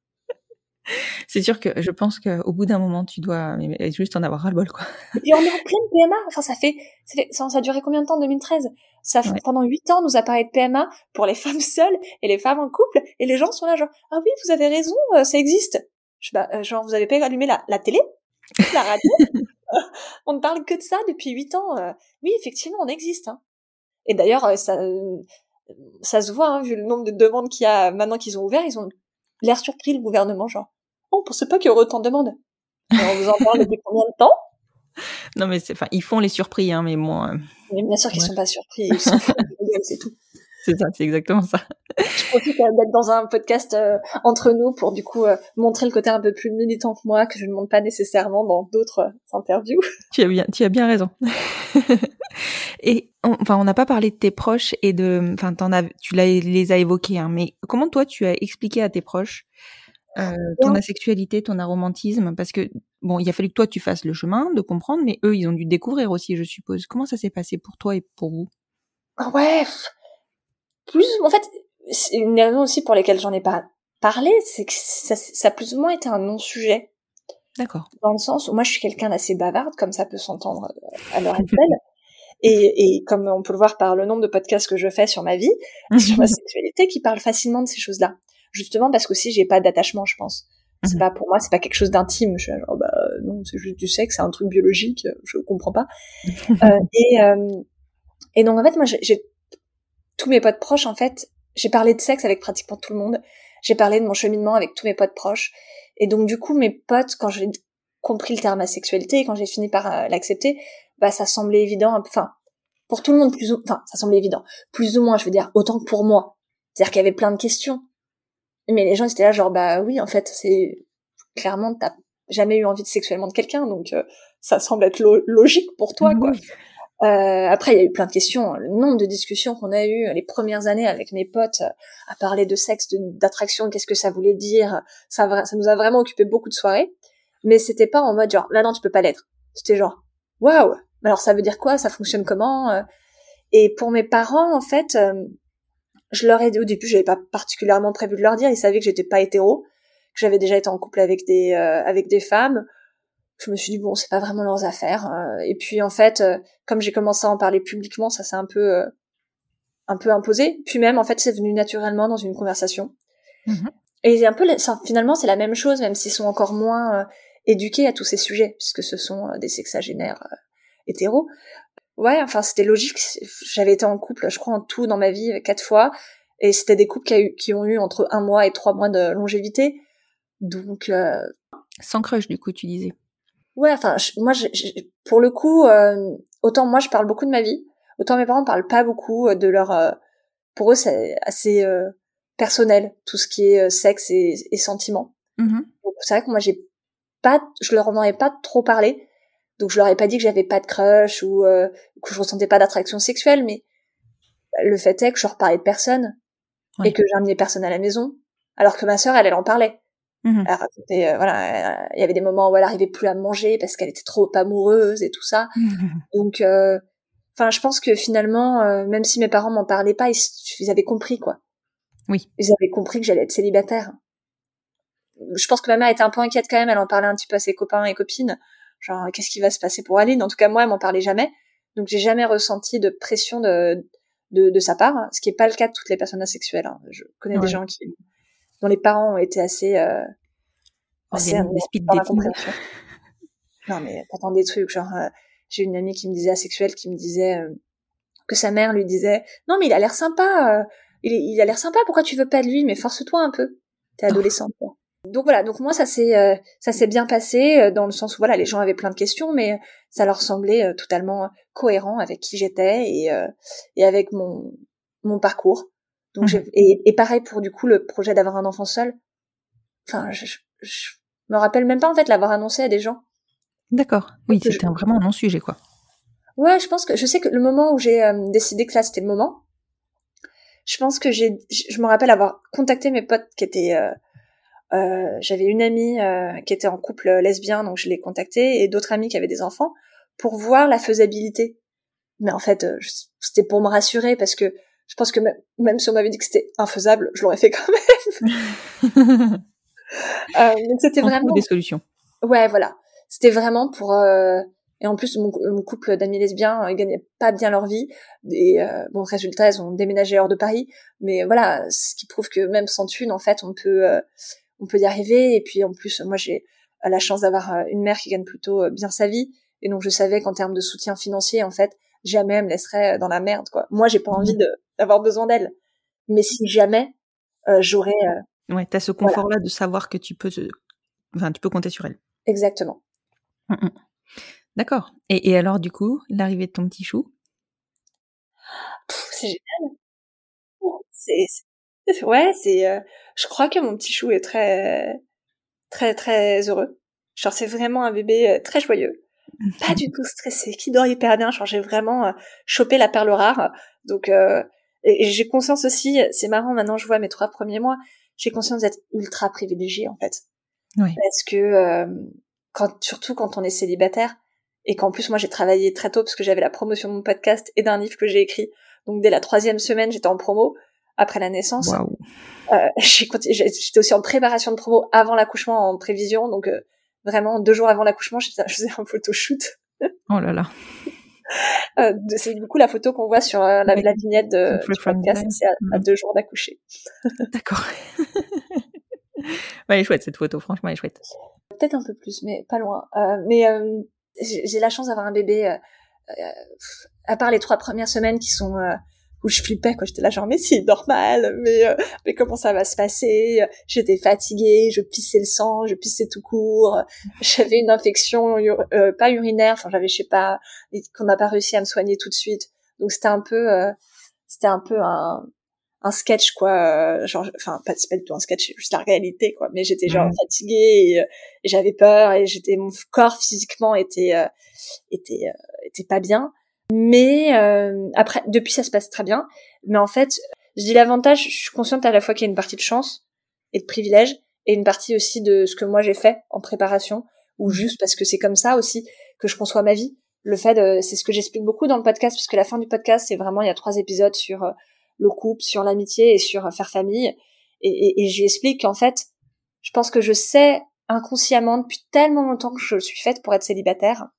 C'est sûr que je pense qu'au bout d'un moment tu dois juste en avoir ras le bol quoi. Et puis on est en pleine P M A, enfin ça fait ça, fait, ça, ça a duré combien de temps, deux mille treize ça fait, ouais. Pendant huit ans on nous a parlé de P M A pour les femmes seules et les femmes en couple et les gens sont là genre ah oui vous avez raison euh, ça existe. Je bah euh, genre vous avez pas allumé la, la télé, la radio. On ne parle que de ça depuis huit ans. Euh, oui effectivement on existe hein. Et d'ailleurs euh, ça euh, ça se voit hein, vu le nombre de demandes qu'il y a maintenant qu'ils ont ouvert, ils ont l'air surpris le gouvernement genre oh, on pensait pas qu'il y aurait autant de demandes. Et on vous en parle depuis combien de temps? Non, mais c'est, enfin, ils font les surpris, hein, mais bon. Euh... Mais bien sûr qu'ils ouais. sont pas surpris, ils sont fous, c'est tout. C'est ça, c'est exactement ça. Je profite euh, d'être dans un podcast euh, entre nous pour du coup euh, montrer le côté un peu plus militant que moi, que je ne montre pas nécessairement dans d'autres euh, interviews. Tu as bien, tu as bien raison. Et on, enfin, on n'a pas parlé de tes proches et de, enfin, t'en as, tu l'as, les as évoqués, hein, mais comment toi tu as expliqué à tes proches Euh, ton ouais. asexualité, ton aromantisme, parce que bon, il a fallu que toi tu fasses le chemin de comprendre, mais eux ils ont dû découvrir aussi, je suppose. Comment ça s'est passé pour toi et pour vous? Ouais, plus en fait, c'est une des raisons aussi pour lesquelles j'en ai pas parlé, c'est que ça, ça a plus ou moins été un non-sujet. D'accord. Dans le sens où moi je suis quelqu'un d'assez bavarde, comme ça peut s'entendre à l'heure actuelle. Et, et comme on peut le voir par le nombre de podcasts que je fais sur ma vie, sur ma sexualité, qui parlent facilement de ces choses-là. Justement parce qu'aussi j'ai pas d'attachement, je pense. C'est mm-hmm. pas pour moi, c'est pas quelque chose d'intime. Je suis genre bah non, c'est juste du sexe, c'est un truc biologique, je comprends pas. euh, et euh, et donc en fait moi j'ai, j'ai tous mes potes proches en fait, j'ai parlé de sexe avec pratiquement tout le monde. J'ai parlé de mon cheminement avec tous mes potes proches. Et donc du coup mes potes, quand j'ai compris le terme asexualité, quand j'ai fini par euh, l'accepter, bah ça semblait évident. Enfin pour tout le monde plus ou enfin ça semblait évident, plus ou moins, je veux dire autant que pour moi. C'est-à-dire qu'il y avait plein de questions. Mais les gens étaient là genre bah oui en fait c'est clairement t'as jamais eu envie de sexuellement de quelqu'un donc euh, ça semble être lo- logique pour toi quoi. Oui. Euh, après il y a eu plein de questions, le nombre de discussions qu'on a eues les premières années avec mes potes à parler de sexe, de, d'attraction, qu'est-ce que ça voulait dire, ça ça nous a vraiment occupé beaucoup de soirées, mais c'était pas en mode genre là non tu peux pas l'être, c'était genre waouh alors ça veut dire quoi, ça fonctionne comment. Et pour mes parents en fait euh, je leur ai dit au début, j'avais pas particulièrement prévu de leur dire, ils savaient que j'étais pas hétéro, que j'avais déjà été en couple avec des euh, avec des femmes. Je me suis dit bon, c'est pas vraiment leurs affaires. Euh, et puis en fait, euh, comme j'ai commencé à en parler publiquement, ça s'est un peu euh, un peu imposé. Puis même en fait, c'est venu naturellement dans une conversation. Mm-hmm. Et un peu ça, finalement, c'est la même chose, même s'ils sont encore moins euh, éduquée à tous ces sujets, puisque ce sont des sexagénaires euh, hétéros. Ouais, enfin, c'était logique. J'avais été en couple, je crois, en tout dans ma vie, quatre fois. Et c'était des couples qui, a eu, qui ont eu entre un mois et trois mois de longévité. Donc... Euh... Sans crush, du coup, tu disais. Ouais, enfin, je, moi, je, je, pour le coup, euh, autant moi, je parle beaucoup de ma vie, autant mes parents parlent pas beaucoup de leur... Euh, pour eux, c'est assez euh, personnel, tout ce qui est euh, sexe et, et sentiments. Mm-hmm. Donc, c'est vrai que moi, j'ai pas... Je leur en aurais pas trop parlé. Donc, je leur ai pas dit que j'avais pas de crush ou euh, que je ressentais pas d'attraction sexuelle, mais le fait est que je leur parlais de personne. Oui. Et que j'amenais personne à la maison, alors que ma sœur, elle, elle en parlait. Mmh. Elle racontait, euh, voilà, il y avait des moments où elle arrivait plus à manger parce qu'elle était trop amoureuse et tout ça. Mmh. Donc, enfin, euh, je pense que finalement, euh, même si mes parents m'en parlaient pas, ils, ils avaient compris, quoi. Oui. Ils avaient compris que j'allais être célibataire. Je pense que ma mère était un peu inquiète quand même, elle en parlait un petit peu à ses copains et copines. Genre, qu'est-ce qui va se passer pour Aline? En tout cas, moi, elle m'en parlait jamais. Donc, j'ai jamais ressenti de pression de... De, de sa part, ce qui est pas le cas de toutes les personnes asexuelles. Hein. Je connais ouais. des gens qui, dont les parents ont été assez, euh, assez dans la compréhension. Non, mais t'entends des trucs, genre, euh, j'ai une amie qui me disait asexuelle, qui me disait euh, que sa mère lui disait, non, mais il a l'air sympa, euh, il, il a l'air sympa, pourquoi tu veux pas de lui, mais force-toi un peu. T'es adolescente, quoi. Donc voilà, donc moi ça s'est euh, ça s'est bien passé euh, dans le sens où voilà, les gens avaient plein de questions, mais ça leur semblait euh, totalement cohérent avec qui j'étais et euh, et avec mon mon parcours. Donc mmh. j'ai, et, et pareil pour du coup le projet d'avoir un enfant seul. Enfin, je, je, je me rappelle même pas en fait l'avoir annoncé à des gens. D'accord. Oui, c'était je... vraiment un non-sujet quoi. Ouais, je pense que je sais que le moment où j'ai euh, décidé que là c'était le moment, je pense que j'ai je me rappelle avoir contacté mes potes qui étaient euh, Euh, j'avais une amie euh, qui était en couple lesbien, donc je l'ai contactée, et d'autres amis qui avaient des enfants, pour voir la faisabilité. Mais en fait, euh, je, c'était pour me rassurer, parce que je pense que même, même si on m'avait dit que c'était infaisable, je l'aurais fait quand même. euh, donc c'était on vraiment... trouve des solutions. Ouais, voilà. C'était vraiment pour... Euh... Et en plus, mon, mon couple d'amis lesbiens, ils gagnaient pas bien leur vie. Et euh, bon, résultat, ils ont déménagé hors de Paris. Mais voilà, ce qui prouve que même sans thune, en fait, on peut... Euh, on peut y arriver. Et puis en plus, moi j'ai la chance d'avoir une mère qui gagne plutôt bien sa vie, et donc je savais qu'en termes de soutien financier, en fait, jamais elle me laisserait dans la merde, quoi. Moi j'ai pas envie de d'avoir besoin d'elle, mais si jamais euh, j'aurais euh, ouais, t'as ce confort là voilà. de savoir que tu peux te... enfin tu peux compter sur elle. Exactement. Mmh. D'accord. Et, et alors du coup, l'arrivée de ton petit chou? Pff, c'est génial. C'est, c'est... ouais, c'est euh... je crois que mon petit chou est très très très heureux. Genre c'est vraiment un bébé très joyeux, pas du tout stressé, qui dort hyper bien. Genre j'ai vraiment euh, chopé la perle rare. Donc euh, et, et j'ai conscience aussi, c'est marrant, maintenant je vois mes trois premiers mois, j'ai conscience d'être ultra privilégiée en fait. Oui. Parce que euh, quand surtout quand on est célibataire, et qu'en plus moi j'ai travaillé très tôt parce que j'avais la promotion de mon podcast et d'un livre que j'ai écrit. Donc dès la troisième semaine j'étais en promo après la naissance. Waouh. Euh, j'ai continué, j'étais aussi en préparation de promo avant l'accouchement, en prévision, donc euh, vraiment deux jours avant l'accouchement, je faisais un photoshoot. Oh là là. euh, c'est du coup la photo qu'on voit sur euh, la, ouais. la vignette de, du podcast, c'est à, à deux jours d'accoucher. D'accord. Ouais, elle est chouette cette photo, franchement, elle est chouette. Peut-être un peu plus, mais pas loin. Euh, mais euh, j'ai, j'ai la chance d'avoir un bébé, euh, euh, à part les trois premières semaines qui sont... Euh, où je flippais, quoi. J'étais là genre, mais c'est normal, mais, euh, mais comment ça va se passer? J'étais fatiguée, je pissais le sang, je pissais tout court, j'avais une infection, euh, pas urinaire, enfin, j'avais, je sais pas, qu'on n'a pas réussi à me soigner tout de suite. Donc, c'était un peu, euh, c'était un peu un, un sketch, quoi, euh, genre, enfin, pas, c'est pas du tout un sketch, c'est juste la réalité, quoi. Mais j'étais genre mmh. fatiguée, et, et j'avais peur, et j'étais, mon corps physiquement était, euh, était, euh, était pas bien. Mais euh, après, depuis ça se passe très bien. Mais en fait, je dis l'avantage, je suis consciente à la fois qu'il y a une partie de chance et de privilège, et une partie aussi de ce que moi j'ai fait en préparation, ou juste parce que c'est comme ça aussi que je conçois ma vie. Le fait de, c'est ce que j'explique beaucoup dans le podcast, parce que la fin du podcast, c'est vraiment, il y a trois épisodes sur le couple, sur l'amitié et sur faire famille. Et, et, et j'explique qu'en fait, je pense que je sais inconsciemment depuis tellement longtemps que je suis faite pour être célibataire,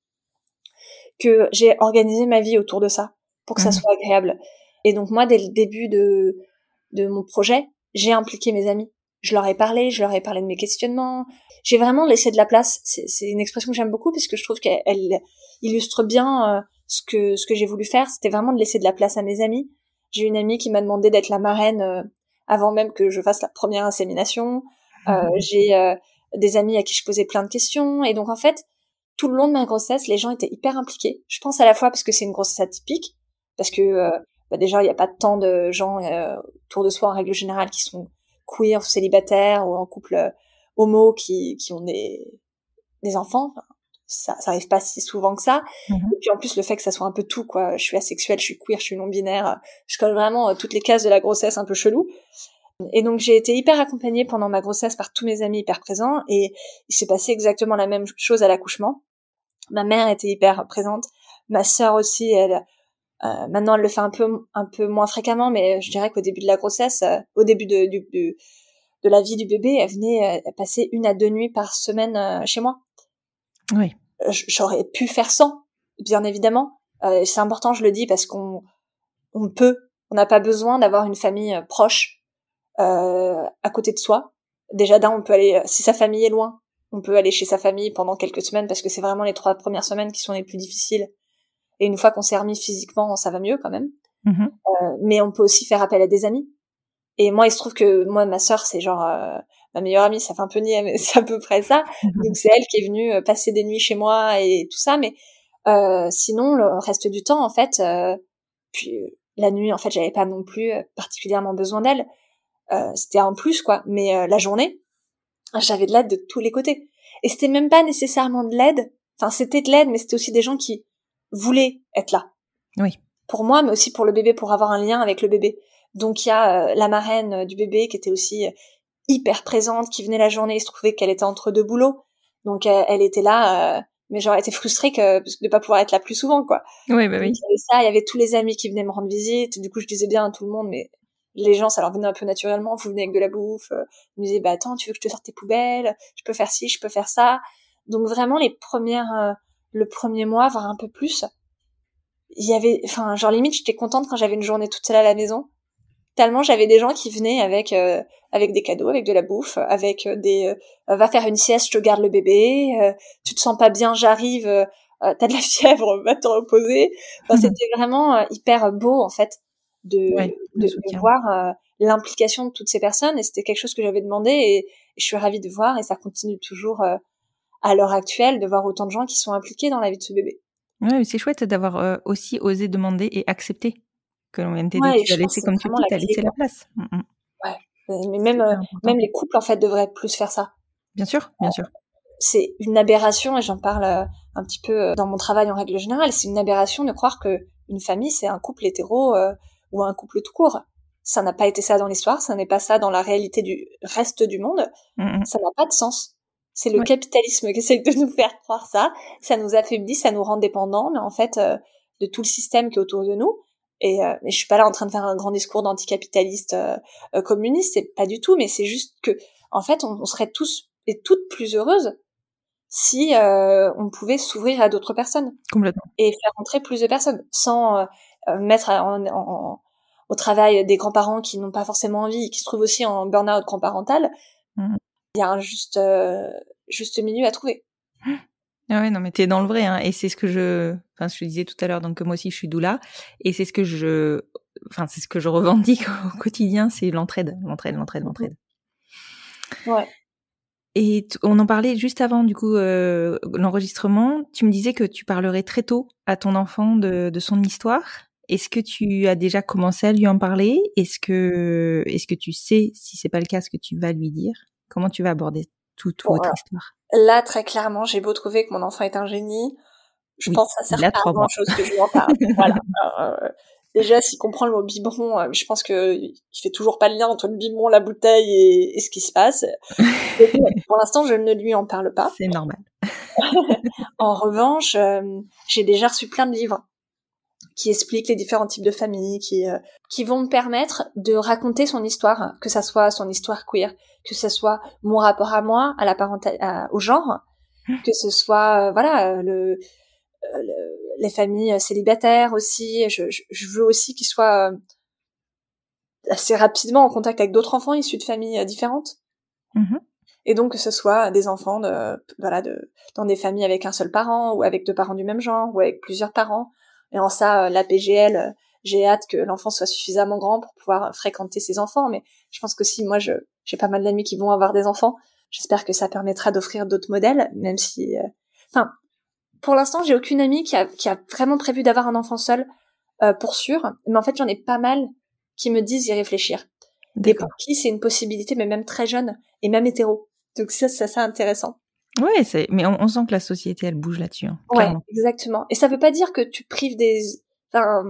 que j'ai organisé ma vie autour de ça, pour que mmh. ça soit agréable. Et donc moi, dès le début de, de mon projet, j'ai impliqué mes amis. je leur ai parlé, je leur ai parlé de mes questionnements. J'ai vraiment laissé de la place. C'est, c'est une expression que j'aime beaucoup puisque je trouve qu'elle elle illustre bien euh, ce que ce que j'ai voulu faire. C'était vraiment de laisser de la place à mes amis. J'ai une amie qui m'a demandé d'être la marraine euh, avant même que je fasse la première insémination. Euh, mmh. J'ai euh, des amis à qui je posais plein de questions. Et donc en fait, tout le long de ma grossesse, les gens étaient hyper impliqués. Je pense à la fois parce que c'est une grossesse atypique, parce que euh, bah déjà il n'y a pas tant de gens euh, autour de soi en règle générale qui sont queer ou célibataires ou en couple euh, homo qui qui ont des des enfants. Enfin, ça ça arrive pas si souvent que ça. Mmh. Et puis en plus le fait que ça soit un peu tout quoi. Je suis asexuelle, je suis queer, je suis non binaire. Je colle vraiment euh, toutes les cases de la grossesse un peu chelou. Et donc j'ai été hyper accompagnée pendant ma grossesse par tous mes amis hyper présents et il s'est passé exactement la même chose à l'accouchement. Ma mère était hyper présente, ma sœur aussi, elle euh, maintenant elle le fait un peu un peu moins fréquemment, mais je dirais qu'au début de la grossesse, euh, au début de du, du de la vie du bébé, elle venait euh, passer une à deux nuits par semaine euh, chez moi. Oui. J'aurais pu faire sans, bien évidemment. Euh, c'est important, je le dis, parce qu'on on peut, on n'a pas besoin d'avoir une famille euh, proche euh, à côté de soi. Déjà d'un, on peut aller, si sa famille est loin, on peut aller chez sa famille pendant quelques semaines parce que c'est vraiment les trois premières semaines qui sont les plus difficiles. Et une fois qu'on s'est remis physiquement, ça va mieux quand même. Mmh. Euh, mais on peut aussi faire appel à des amis. Et moi, il se trouve que moi, ma sœur, c'est genre euh, ma meilleure amie. Ça fait un peu niais, mais c'est à peu près ça. Mmh. Donc c'est elle qui est venue passer des nuits chez moi et tout ça. Mais euh, sinon, le reste du temps, en fait, euh, puis la nuit, en fait, j'avais pas non plus particulièrement besoin d'elle. Euh, c'était un plus, quoi. Mais euh, la journée, j'avais de l'aide de tous les côtés. Et c'était même pas nécessairement de l'aide. Enfin, c'était de l'aide, mais c'était aussi des gens qui voulaient être là. Oui. Pour moi, mais aussi pour le bébé, pour avoir un lien avec le bébé. Donc, il y a euh, la marraine du bébé qui était aussi euh, hyper présente, qui venait la journée. Il se trouvait qu'elle était entre deux boulots. Donc, euh, elle était là, euh, mais j'aurais été frustrée que, de pas pouvoir être là plus souvent, quoi. Oui, bah oui. Donc, il y avait ça, il y avait tous les amis qui venaient me rendre visite. Du coup, je disais bien à tout le monde, mais les gens, ça leur venait un peu naturellement. Vous venez avec de la bouffe. Ils me disaient, bah attends, tu veux que je te sorte tes poubelles? Je peux faire ci, je peux faire ça. Donc vraiment, les premières, euh, le premier mois, voire un peu plus, il y avait, enfin, genre limite, j'étais contente quand j'avais une journée toute seule à la maison. Tellement j'avais des gens qui venaient avec euh, avec des cadeaux, avec de la bouffe, avec euh, des euh, va faire une sieste, je garde le bébé. Euh, tu te sens pas bien, j'arrive. Euh, t'as de la fièvre, va te reposer. Enfin, mmh. C'était vraiment euh, hyper beau en fait. de, ouais, de, de voir euh, l'implication de toutes ces personnes et c'était quelque chose que j'avais demandé et, et je suis ravie de voir et ça continue toujours euh, à l'heure actuelle de voir autant de gens qui sont impliqués dans la vie de ce bébé. Ouais, mais c'est chouette d'avoir euh, aussi osé demander et accepter que l'on vienne t'aider. Ouais, tu as laissé, comme tu dis, tu as laissé la place. Mm-hmm. Ouais, mais même, euh, même les couples en fait devraient plus faire ça. Bien sûr, bien sûr. C'est une aberration et j'en parle euh, un petit peu dans mon travail en règle générale. C'est une aberration de croire que une famille c'est un couple hétéro euh, ou un couple tout court. Ça n'a pas été ça dans l'histoire, ça n'est pas ça dans la réalité du reste du monde. Mmh. Ça n'a pas de sens. C'est le ouais. capitalisme qui essaie de nous faire croire ça. Ça nous affaiblit, ça nous rend dépendants, mais en fait, euh, de tout le système qui est autour de nous. Et, euh, et je suis pas là en train de faire un grand discours d'anticapitaliste euh, euh, communiste, c'est pas du tout, mais c'est juste que, en fait, on, on serait tous et toutes plus heureuses si euh, on pouvait s'ouvrir à d'autres personnes. Complètement. Et faire entrer plus de personnes, sans euh, mettre en, en, en, au travail des grands-parents qui n'ont pas forcément envie, qui se trouvent aussi en burn-out grand-parental. Mmh. Il y a un juste, euh, juste milieu à trouver. Ah ouais, non, mais t'es dans le vrai, hein. Et c'est ce que je, enfin, je te disais tout à l'heure, donc moi aussi je suis doula, et c'est ce que je, enfin, c'est ce que je revendique au quotidien, c'est l'entraide, l'entraide, l'entraide, l'entraide. Ouais. Et t- on en parlait juste avant, du coup, euh, l'enregistrement. Tu me disais que tu parlerais très tôt à ton enfant de, de son histoire. Est-ce que tu as déjà commencé à lui en parler? Est-ce que, est-ce que tu sais, si c'est pas le cas, ce que tu vas lui dire? Comment tu vas aborder toute bon, votre alors, histoire? Là, très clairement, j'ai beau trouver que mon enfant est un génie, je oui, pense que ça sert pas à grand chose que je lui en parle. Voilà. Euh, déjà, s'il comprend le mot biberon, euh, je pense que il fait toujours pas le lien entre le biberon, la bouteille et, et ce qui se passe. Et, pour l'instant, je ne lui en parle pas. C'est normal. En revanche, euh, j'ai déjà reçu plein de livres qui expliquent les différents types de familles, qui euh, qui vont me permettre de raconter son histoire, que ça soit son histoire queer, que ce soit mon rapport à moi, à la parentalité, au genre, que ce soit euh, voilà euh, le, euh, le les familles célibataires aussi. Je, je, je veux aussi qu'ils soient euh, assez rapidement en contact avec d'autres enfants issus de familles euh, différentes. Mmh. Et donc que ce soit des enfants de, voilà, de, dans des familles avec un seul parent, ou avec deux parents du même genre, ou avec plusieurs parents. Et en ça, la P G L, j'ai hâte que l'enfant soit suffisamment grand pour pouvoir fréquenter ses enfants. Mais je pense que si moi, je, j'ai pas mal d'amis qui vont avoir des enfants, j'espère que ça permettra d'offrir d'autres modèles, même si, euh... enfin, pour l'instant, j'ai aucune amie qui a, qui a vraiment prévu d'avoir un enfant seul, euh, pour sûr. Mais en fait, j'en ai pas mal qui me disent y réfléchir. Et pour qui c'est une possibilité, mais même très jeune, et même hétéro. Donc ça, c'est assez intéressant. Ouais, c'est, mais on, on sent que la société, elle bouge là-dessus. Hein, ouais, exactement. Et ça veut pas dire que tu prives des, enfin,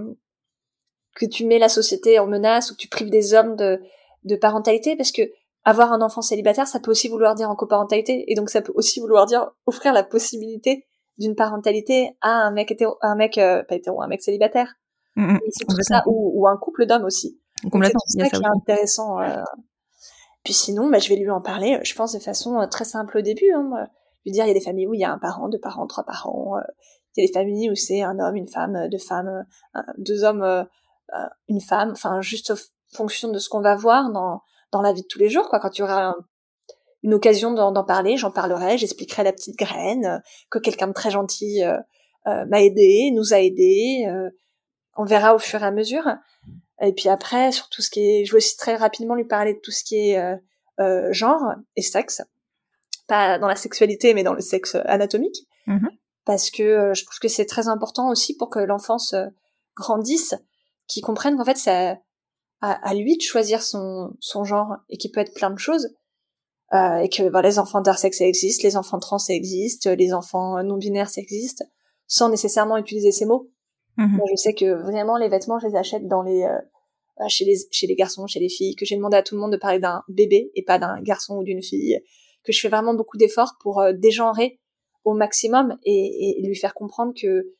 que tu mets la société en menace ou que tu prives des hommes de, de parentalité, parce que avoir un enfant célibataire, ça peut aussi vouloir dire en coparentalité, et donc ça peut aussi vouloir dire offrir la possibilité d'une parentalité à un mec hétéro, à un mec euh, pas hétéro, un mec célibataire. Mmh, c'est tout ça, ou, ou un couple d'hommes aussi. Complètement. C'est ça qui est intéressant. Euh... Puis sinon, bah, je vais lui en parler, je pense, de façon euh, très simple au début. Hein. Je veux dire, il y a des familles où il y a un parent, deux parents, trois parents. Euh, il y a des familles où c'est un homme, une femme, deux femmes, euh, deux hommes, euh, une femme. Enfin, juste en fonction de ce qu'on va voir dans dans la vie de tous les jours, quoi. Quand il y aura un, une occasion d'en, d'en parler, j'en parlerai, j'expliquerai la petite graine, euh, que quelqu'un de très gentil euh, euh, m'a aidé, nous a aidé. Euh, on verra au fur et à mesure. Et puis après, sur tout ce qui est, je vais aussi très rapidement lui parler de tout ce qui est euh, euh, genre et sexe, pas dans la sexualité, mais dans le sexe anatomique, mmh. parce que euh, je trouve que c'est très important aussi pour que l'enfance euh, grandisse, qu'il comprenne qu'en fait c'est à, à lui de choisir son son genre et qu'il peut être plein de choses, euh, et que bah, les enfants intersexes ça existe, les enfants trans ça existe, les enfants non binaires ça existe, sans nécessairement utiliser ces mots. Mmh. Moi, je sais que vraiment les vêtements, je les achète dans les euh, chez les chez les garçons, chez les filles, que j'ai demandé à tout le monde de parler d'un bébé et pas d'un garçon ou d'une fille, que je fais vraiment beaucoup d'efforts pour euh, dégenrer au maximum et, et lui faire comprendre que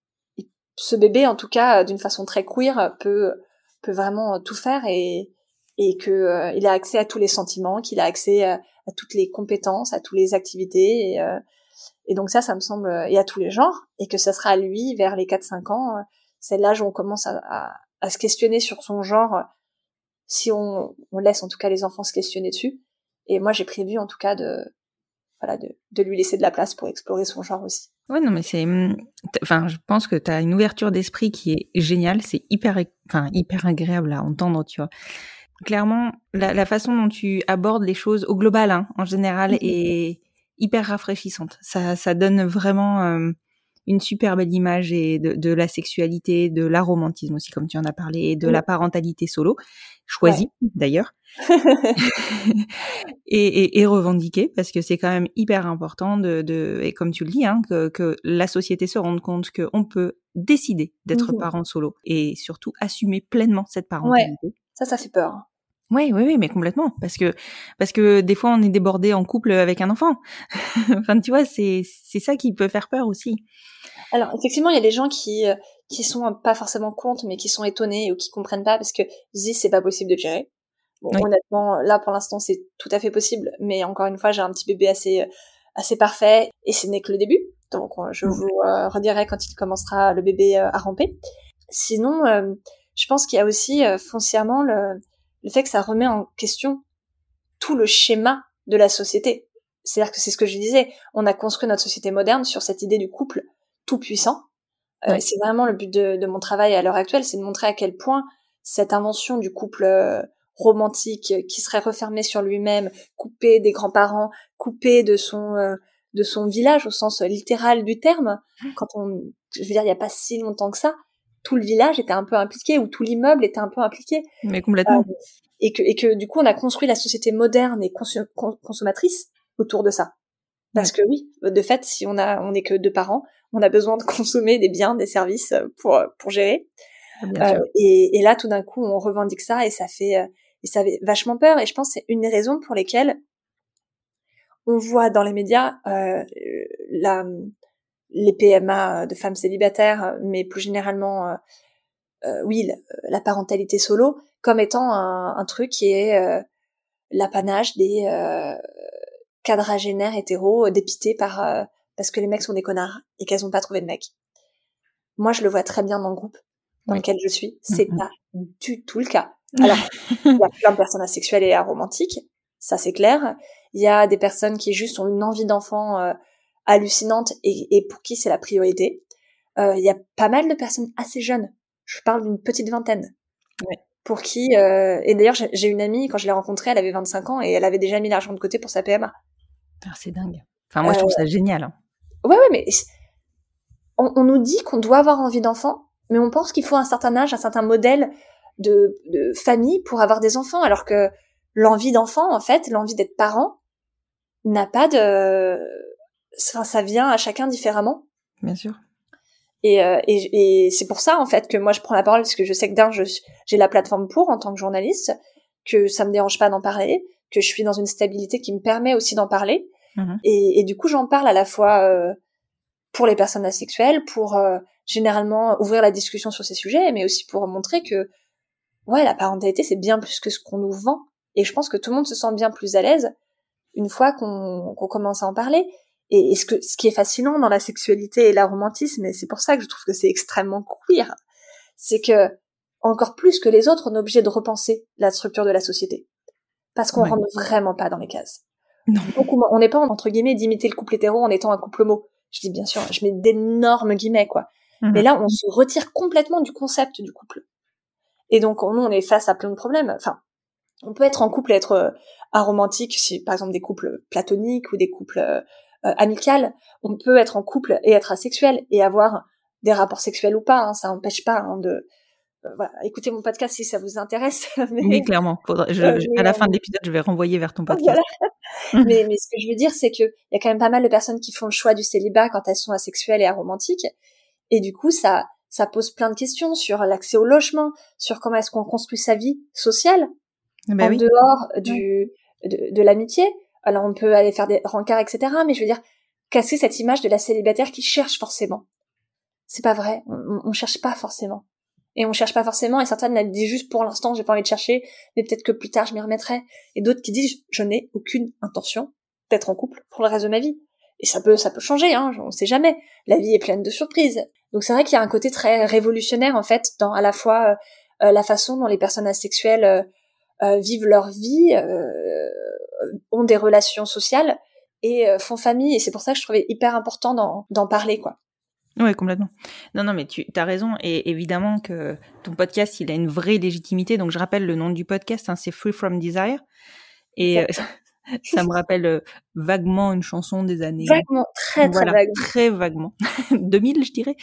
ce bébé, en tout cas, d'une façon très queer, peut peut vraiment tout faire et et que euh, il a accès à tous les sentiments, qu'il a accès à, à toutes les compétences, à toutes les activités et euh, Et donc ça, ça me semble, et à tous les genres, et que ça sera à lui, vers les quatre cinq ans, c'est l'âge où on commence à, à, à se questionner sur son genre, si on, on laisse en tout cas les enfants se questionner dessus. Et moi, j'ai prévu en tout cas de, voilà, de, de lui laisser de la place pour explorer son genre aussi. Ouais, non, mais c'est, enfin, je pense que t'as une ouverture d'esprit qui est géniale, c'est hyper, enfin, hyper agréable à entendre, tu vois. Clairement, la, la façon dont tu abordes les choses au global, hein, en général, mmh. est hyper rafraîchissante. Ça, ça donne vraiment euh, une super belle image et de, de la sexualité, de l'aromantisme aussi, comme tu en as parlé, et de oui. la parentalité solo, choisie ouais. d'ailleurs, et, et, et revendiquée, parce que c'est quand même hyper important de, de et comme tu le dis, hein, que, que la société se rende compte qu'on peut décider d'être mmh. parent solo et surtout assumer pleinement cette parentalité. Ouais. Ça, ça fait peur. Oui, oui, oui, mais complètement, parce que parce que des fois on est débordé en couple avec un enfant. Enfin, tu vois, c'est c'est ça qui peut faire peur aussi. Alors effectivement, il y a des gens qui qui sont pas forcément contre, mais qui sont étonnés ou qui comprennent pas parce que ils disent c'est pas possible de gérer. Bon, oui. Honnêtement, là pour l'instant c'est tout à fait possible, mais encore une fois, j'ai un petit bébé assez assez parfait et ce n'est que le début. Donc je mmh. vous euh, redirai quand il commencera le bébé euh, à ramper. Sinon, euh, je pense qu'il y a aussi euh, foncièrement le le fait que ça remet en question tout le schéma de la société. C'est-à-dire que c'est ce que je disais, on a construit notre société moderne sur cette idée du couple tout puissant. Euh, ouais. C'est vraiment le but de, de mon travail à l'heure actuelle, c'est de montrer à quel point cette invention du couple euh, romantique qui serait refermé sur lui-même, coupé des grands-parents, coupé de son euh, de son village au sens littéral du terme. Quand on, je veux dire, il y a pas si longtemps que ça, tout le village était un peu impliqué, ou tout l'immeuble était un peu impliqué. Mais complètement. Euh, et que, et que du coup, on a construit la société moderne et consom- consommatrice autour de ça. Parce ouais. que oui, de fait, si on a, on n'est que deux parents, on a besoin de consommer des biens, des services pour, pour gérer. Bien sûr. Euh, et, et là, tout d'un coup, on revendique ça et ça fait, et ça fait vachement peur. Et je pense que c'est une des raisons pour lesquelles on voit dans les médias, euh, la, les P M A de femmes célibataires, mais plus généralement, euh, euh, oui, la, la parentalité solo, comme étant un, un truc qui est euh, l'apanage des euh, quadragénaires hétéros dépités par euh, parce que les mecs sont des connards et qu'elles ont pas trouvé de mec. Moi, je le vois très bien dans le groupe dans oui. lequel je suis. C'est mm-hmm. pas du tout le cas. Alors, il y a plein de personnes asexuelles et aromantiques, ça c'est clair. Il y a des personnes qui juste ont une envie d'enfant euh, hallucinante et, et pour qui c'est la priorité. Euh, il y a pas mal de personnes assez jeunes, je parle d'une petite vingtaine, ouais. pour qui... Euh, et d'ailleurs, j'ai, j'ai une amie, quand je l'ai rencontrée, elle avait vingt-cinq ans et elle avait déjà mis l'argent de côté pour sa P M A. Ah, c'est dingue. Enfin, moi, euh, je trouve ça génial. Hein. Ouais, ouais, mais on, on nous dit qu'on doit avoir envie d'enfant, mais on pense qu'il faut un certain âge, un certain modèle de, de famille pour avoir des enfants, alors que l'envie d'enfant, en fait, l'envie d'être parent, n'a pas de... Enfin, ça vient à chacun différemment. Bien sûr. Et, euh, et, et c'est pour ça, en fait, que moi, je prends la parole, parce que je sais que d'un, je, j'ai la plateforme pour, en tant que journaliste, que ça me dérange pas d'en parler, que je suis dans une stabilité qui me permet aussi d'en parler. Mmh. Et, et du coup, j'en parle à la fois euh, pour les personnes asexuelles, pour euh, généralement ouvrir la discussion sur ces sujets, mais aussi pour montrer que, ouais, la parentalité, c'est bien plus que ce qu'on nous vend. Et je pense que tout le monde se sent bien plus à l'aise une fois qu'on, qu'on commence à en parler. Et, et ce, que, ce qui est fascinant dans la sexualité et l'aromantisme, et c'est pour ça que je trouve que c'est extrêmement queer, c'est que, encore plus que les autres, on est obligé de repenser la structure de la société. Parce qu'on ouais. rentre vraiment pas dans les cases. Non. Donc, on n'est pas, entre guillemets, d'imiter le couple hétéro en étant un couple homo. Je dis bien sûr, je mets d'énormes guillemets, quoi. Mmh. Mais là, on se retire complètement du concept du couple. Et donc, nous, on est face à plein de problèmes. Enfin, on peut être en couple et être euh, aromantique, si, par exemple, des couples platoniques ou des couples euh, euh, amicales. On peut être en couple et être asexuel et avoir des rapports sexuels ou pas. Hein, ça n'empêche pas hein, de... Euh, voilà, écoutez mon podcast si ça vous intéresse. Mais... Oui, clairement. Faudra, je, euh, mais, à la fin de l'épisode, je vais renvoyer vers ton podcast. Voilà. mais, mais ce que je veux dire, c'est que il y a quand même pas mal de personnes qui font le choix du célibat quand elles sont asexuelles et aromantiques. Et du coup, ça, ça pose plein de questions sur l'accès au logement, sur comment est-ce qu'on construit sa vie sociale ben en oui. dehors du, de, de l'amitié. Alors, on peut aller faire des rencarts, et cetera. Mais je veux dire, casser cette image de la célibataire qui cherche forcément. C'est pas vrai. On, on cherche pas forcément. Et on cherche pas forcément, et certaines elles disent juste pour l'instant j'ai pas envie de chercher, mais peut-être que plus tard je m'y remettrai. Et d'autres qui disent je n'ai aucune intention d'être en couple pour le reste de ma vie. Et ça peut ça peut changer, hein, on sait jamais. La vie est pleine de surprises. Donc c'est vrai qu'il y a un côté très révolutionnaire en fait dans à la fois euh, la façon dont les personnes asexuelles euh, euh, vivent leur vie, euh, ont des relations sociales et euh, font famille. Et c'est pour ça que je trouvais hyper important d'en, d'en parler quoi. Ouais, complètement. Non, non, mais tu as raison. Et évidemment que ton podcast, il a une vraie légitimité. Donc, je rappelle le nom du podcast, hein, c'est Free From Desire. Et euh, ça me rappelle euh, vaguement une chanson des années... Vaguement, très, très voilà, vaguement. Très vaguement. deux mille, je dirais.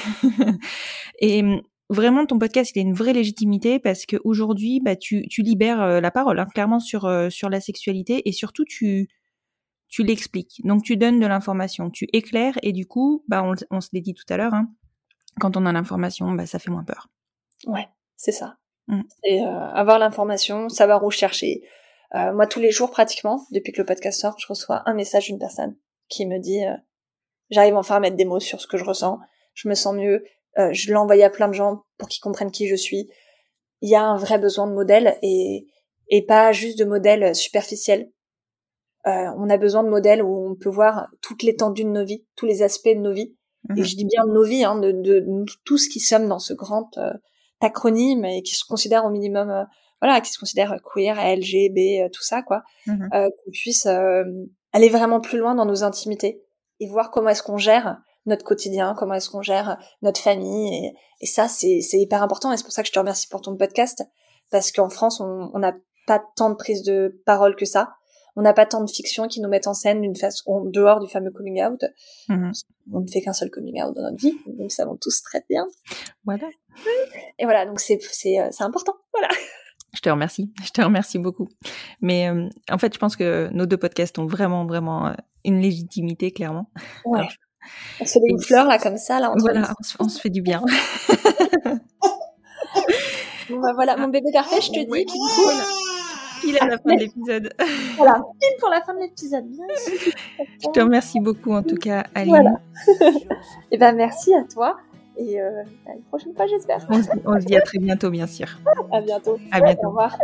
Et vraiment, ton podcast, il a une vraie légitimité parce qu'aujourd'hui, bah, tu, tu libères euh, la parole, hein, clairement, sur, euh, sur la sexualité. Et surtout, tu... tu l'expliques, donc tu donnes de l'information, tu éclaires et du coup, bah on, on se l'est dit tout à l'heure, hein, quand on a l'information, bah ça fait moins peur. Ouais, c'est ça. Mmh. Et euh, avoir l'information, savoir où chercher. Euh, moi, tous les jours pratiquement, depuis que le podcast sort, je reçois un message d'une personne qui me dit euh, j'arrive enfin à mettre des mots sur ce que je ressens, je me sens mieux, euh, je l'ai envoyé à plein de gens pour qu'ils comprennent qui je suis. Il y a un vrai besoin de modèles et et pas juste de modèles superficiels. Euh, on a besoin de modèles où on peut voir toute l'étendue de nos vies, tous les aspects de nos vies. Mmh. Et je dis bien de nos vies, hein, de, de, de tout ce qui sommes dans ce grand euh, acronyme et qui se considère au minimum, euh, voilà, qui se considère queer, L G B, euh, tout ça, quoi. Mmh. Euh, qu'on puisse euh, aller vraiment plus loin dans nos intimités et voir comment est-ce qu'on gère notre quotidien, comment est-ce qu'on gère notre famille. Et, et ça, c'est, c'est hyper important. Et c'est pour ça que je te remercie pour ton podcast, parce qu'en France, on n'a pas tant de prise de parole que ça. On n'a pas tant de fiction qui nous mettent en scène d'une façon en dehors du fameux coming out. Mmh. On ne fait qu'un seul coming out dans notre vie, nous le savons tous très bien. Voilà. Et voilà, donc c'est c'est c'est important. Voilà. Je te remercie, je te remercie beaucoup. Mais euh, en fait, je pense que nos deux podcasts ont vraiment vraiment euh, une légitimité clairement. Ouais. Alors, on se fait des fleurs là comme ça là. Entre voilà, on se, on se fait du bien. Bon bah voilà, mon bébé parfait, je te ouais. dis qu'il cool. Il est à la fin de l'épisode. Voilà, pile pour la fin de l'épisode. Bien. Je te remercie beaucoup en tout cas, Aline. Voilà. Et ben merci à toi et euh, à une prochaine fois j'espère. On se, on se dit à très bientôt bien sûr. À bientôt. À bientôt. Au revoir.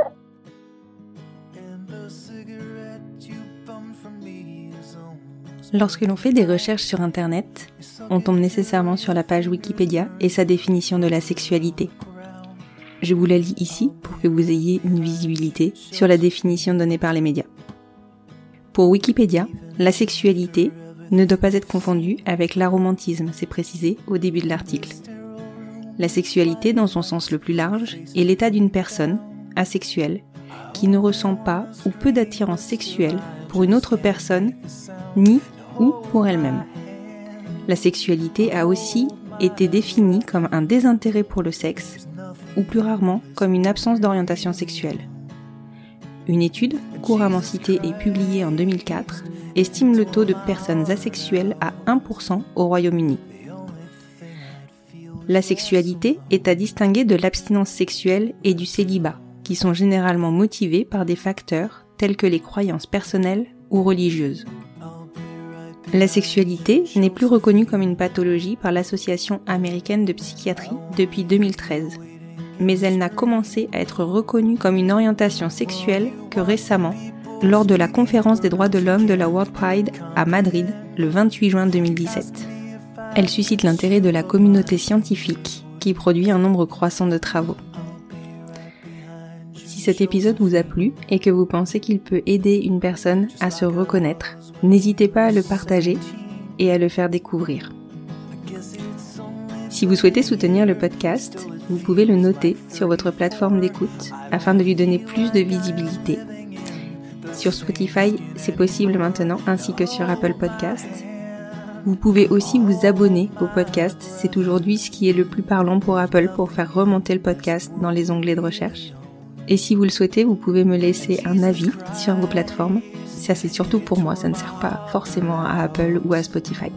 Lorsque l'on fait des recherches sur Internet, on tombe nécessairement sur la page Wikipédia et sa définition de la sexualité. Je vous la lis ici pour que vous ayez une visibilité sur la définition donnée par les médias. Pour Wikipédia, la sexualité ne doit pas être confondue avec l'aromantisme, c'est précisé au début de l'article. La sexualité, dans son sens le plus large, est l'état d'une personne, asexuelle, qui ne ressent pas ou peu d'attirance sexuelle pour une autre personne, ni ou pour elle-même. La sexualité a aussi été définie comme un désintérêt pour le sexe, ou plus rarement comme une absence d'orientation sexuelle. Une étude, couramment citée et publiée en deux mille quatre, estime le taux de personnes asexuelles à un pour cent au Royaume-Uni. La sexualité est à distinguer de l'abstinence sexuelle et du célibat, qui sont généralement motivés par des facteurs tels que les croyances personnelles ou religieuses. La sexualité n'est plus reconnue comme une pathologie par l'Association américaine de psychiatrie depuis deux mille treize, mais elle n'a commencé à être reconnue comme une orientation sexuelle que récemment, lors de la conférence des droits de l'homme de la World Pride à Madrid le vingt-huit juin deux mille dix-sept. Elle suscite l'intérêt de la communauté scientifique qui produit un nombre croissant de travaux. Si cet épisode vous a plu et que vous pensez qu'il peut aider une personne à se reconnaître, n'hésitez pas à le partager et à le faire découvrir. Si vous souhaitez soutenir le podcast, vous pouvez le noter sur votre plateforme d'écoute afin de lui donner plus de visibilité. Sur Spotify, c'est possible maintenant, ainsi que sur Apple Podcasts. Vous pouvez aussi vous abonner au podcast, c'est aujourd'hui ce qui est le plus parlant pour Apple pour faire remonter le podcast dans les onglets de recherche. Et si vous le souhaitez, vous pouvez me laisser un avis sur vos plateformes. Ça, c'est surtout pour moi, ça ne sert pas forcément à Apple ou à Spotify.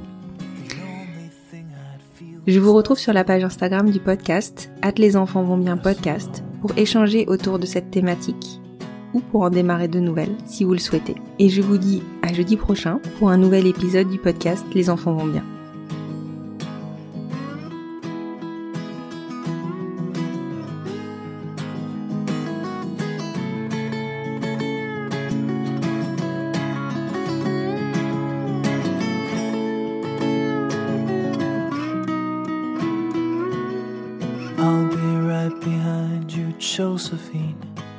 Je vous retrouve sur la page Instagram du podcast, arobase les enfants vont bien podcast, pour échanger autour de cette thématique ou pour en démarrer de nouvelles, si vous le souhaitez. Et je vous dis à jeudi prochain pour un nouvel épisode du podcast Les enfants vont bien. I'll be right behind you, Josephine.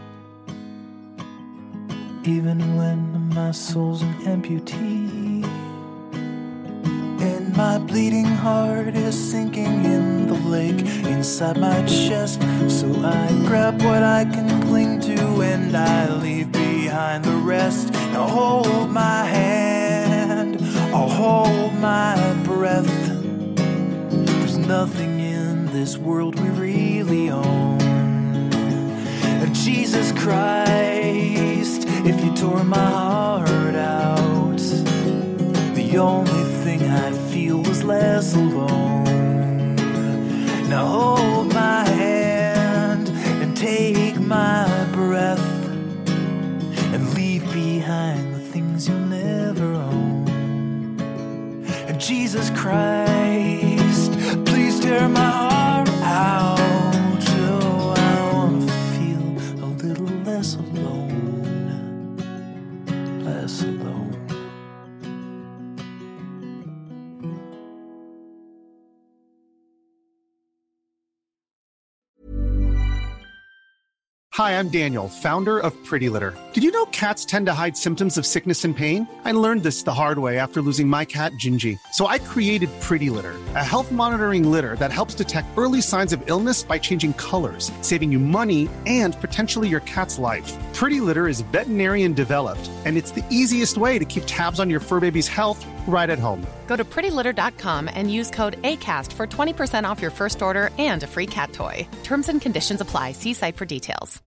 Even when my soul's an amputee, and my bleeding heart is sinking in the lake inside my chest. So I grab what I can cling to and I leave behind the rest. Now hold my hand, I'll hold my breath. There's nothing in this world we really own. Jesus Christ, if you tore my heart out, the only thing I'd feel was less alone. Now hold my hand and take my breath and leave behind the things you'll never own. And Jesus Christ, please tear my heart out. Less alone, less alone. Hi, I'm Daniel, founder of Pretty Litter. Did you know cats tend to hide symptoms of sickness and pain? I learned this the hard way after losing my cat, Gingy. So I created Pretty Litter, a health monitoring litter that helps detect early signs of illness by changing colors, saving you money and potentially your cat's life. Pretty Litter is veterinarian developed, and it's the easiest way to keep tabs on your fur baby's health right at home. Go to pretty litter dot com and use code ACAST for twenty percent off your first order and a free cat toy. Terms and conditions apply. See site for details.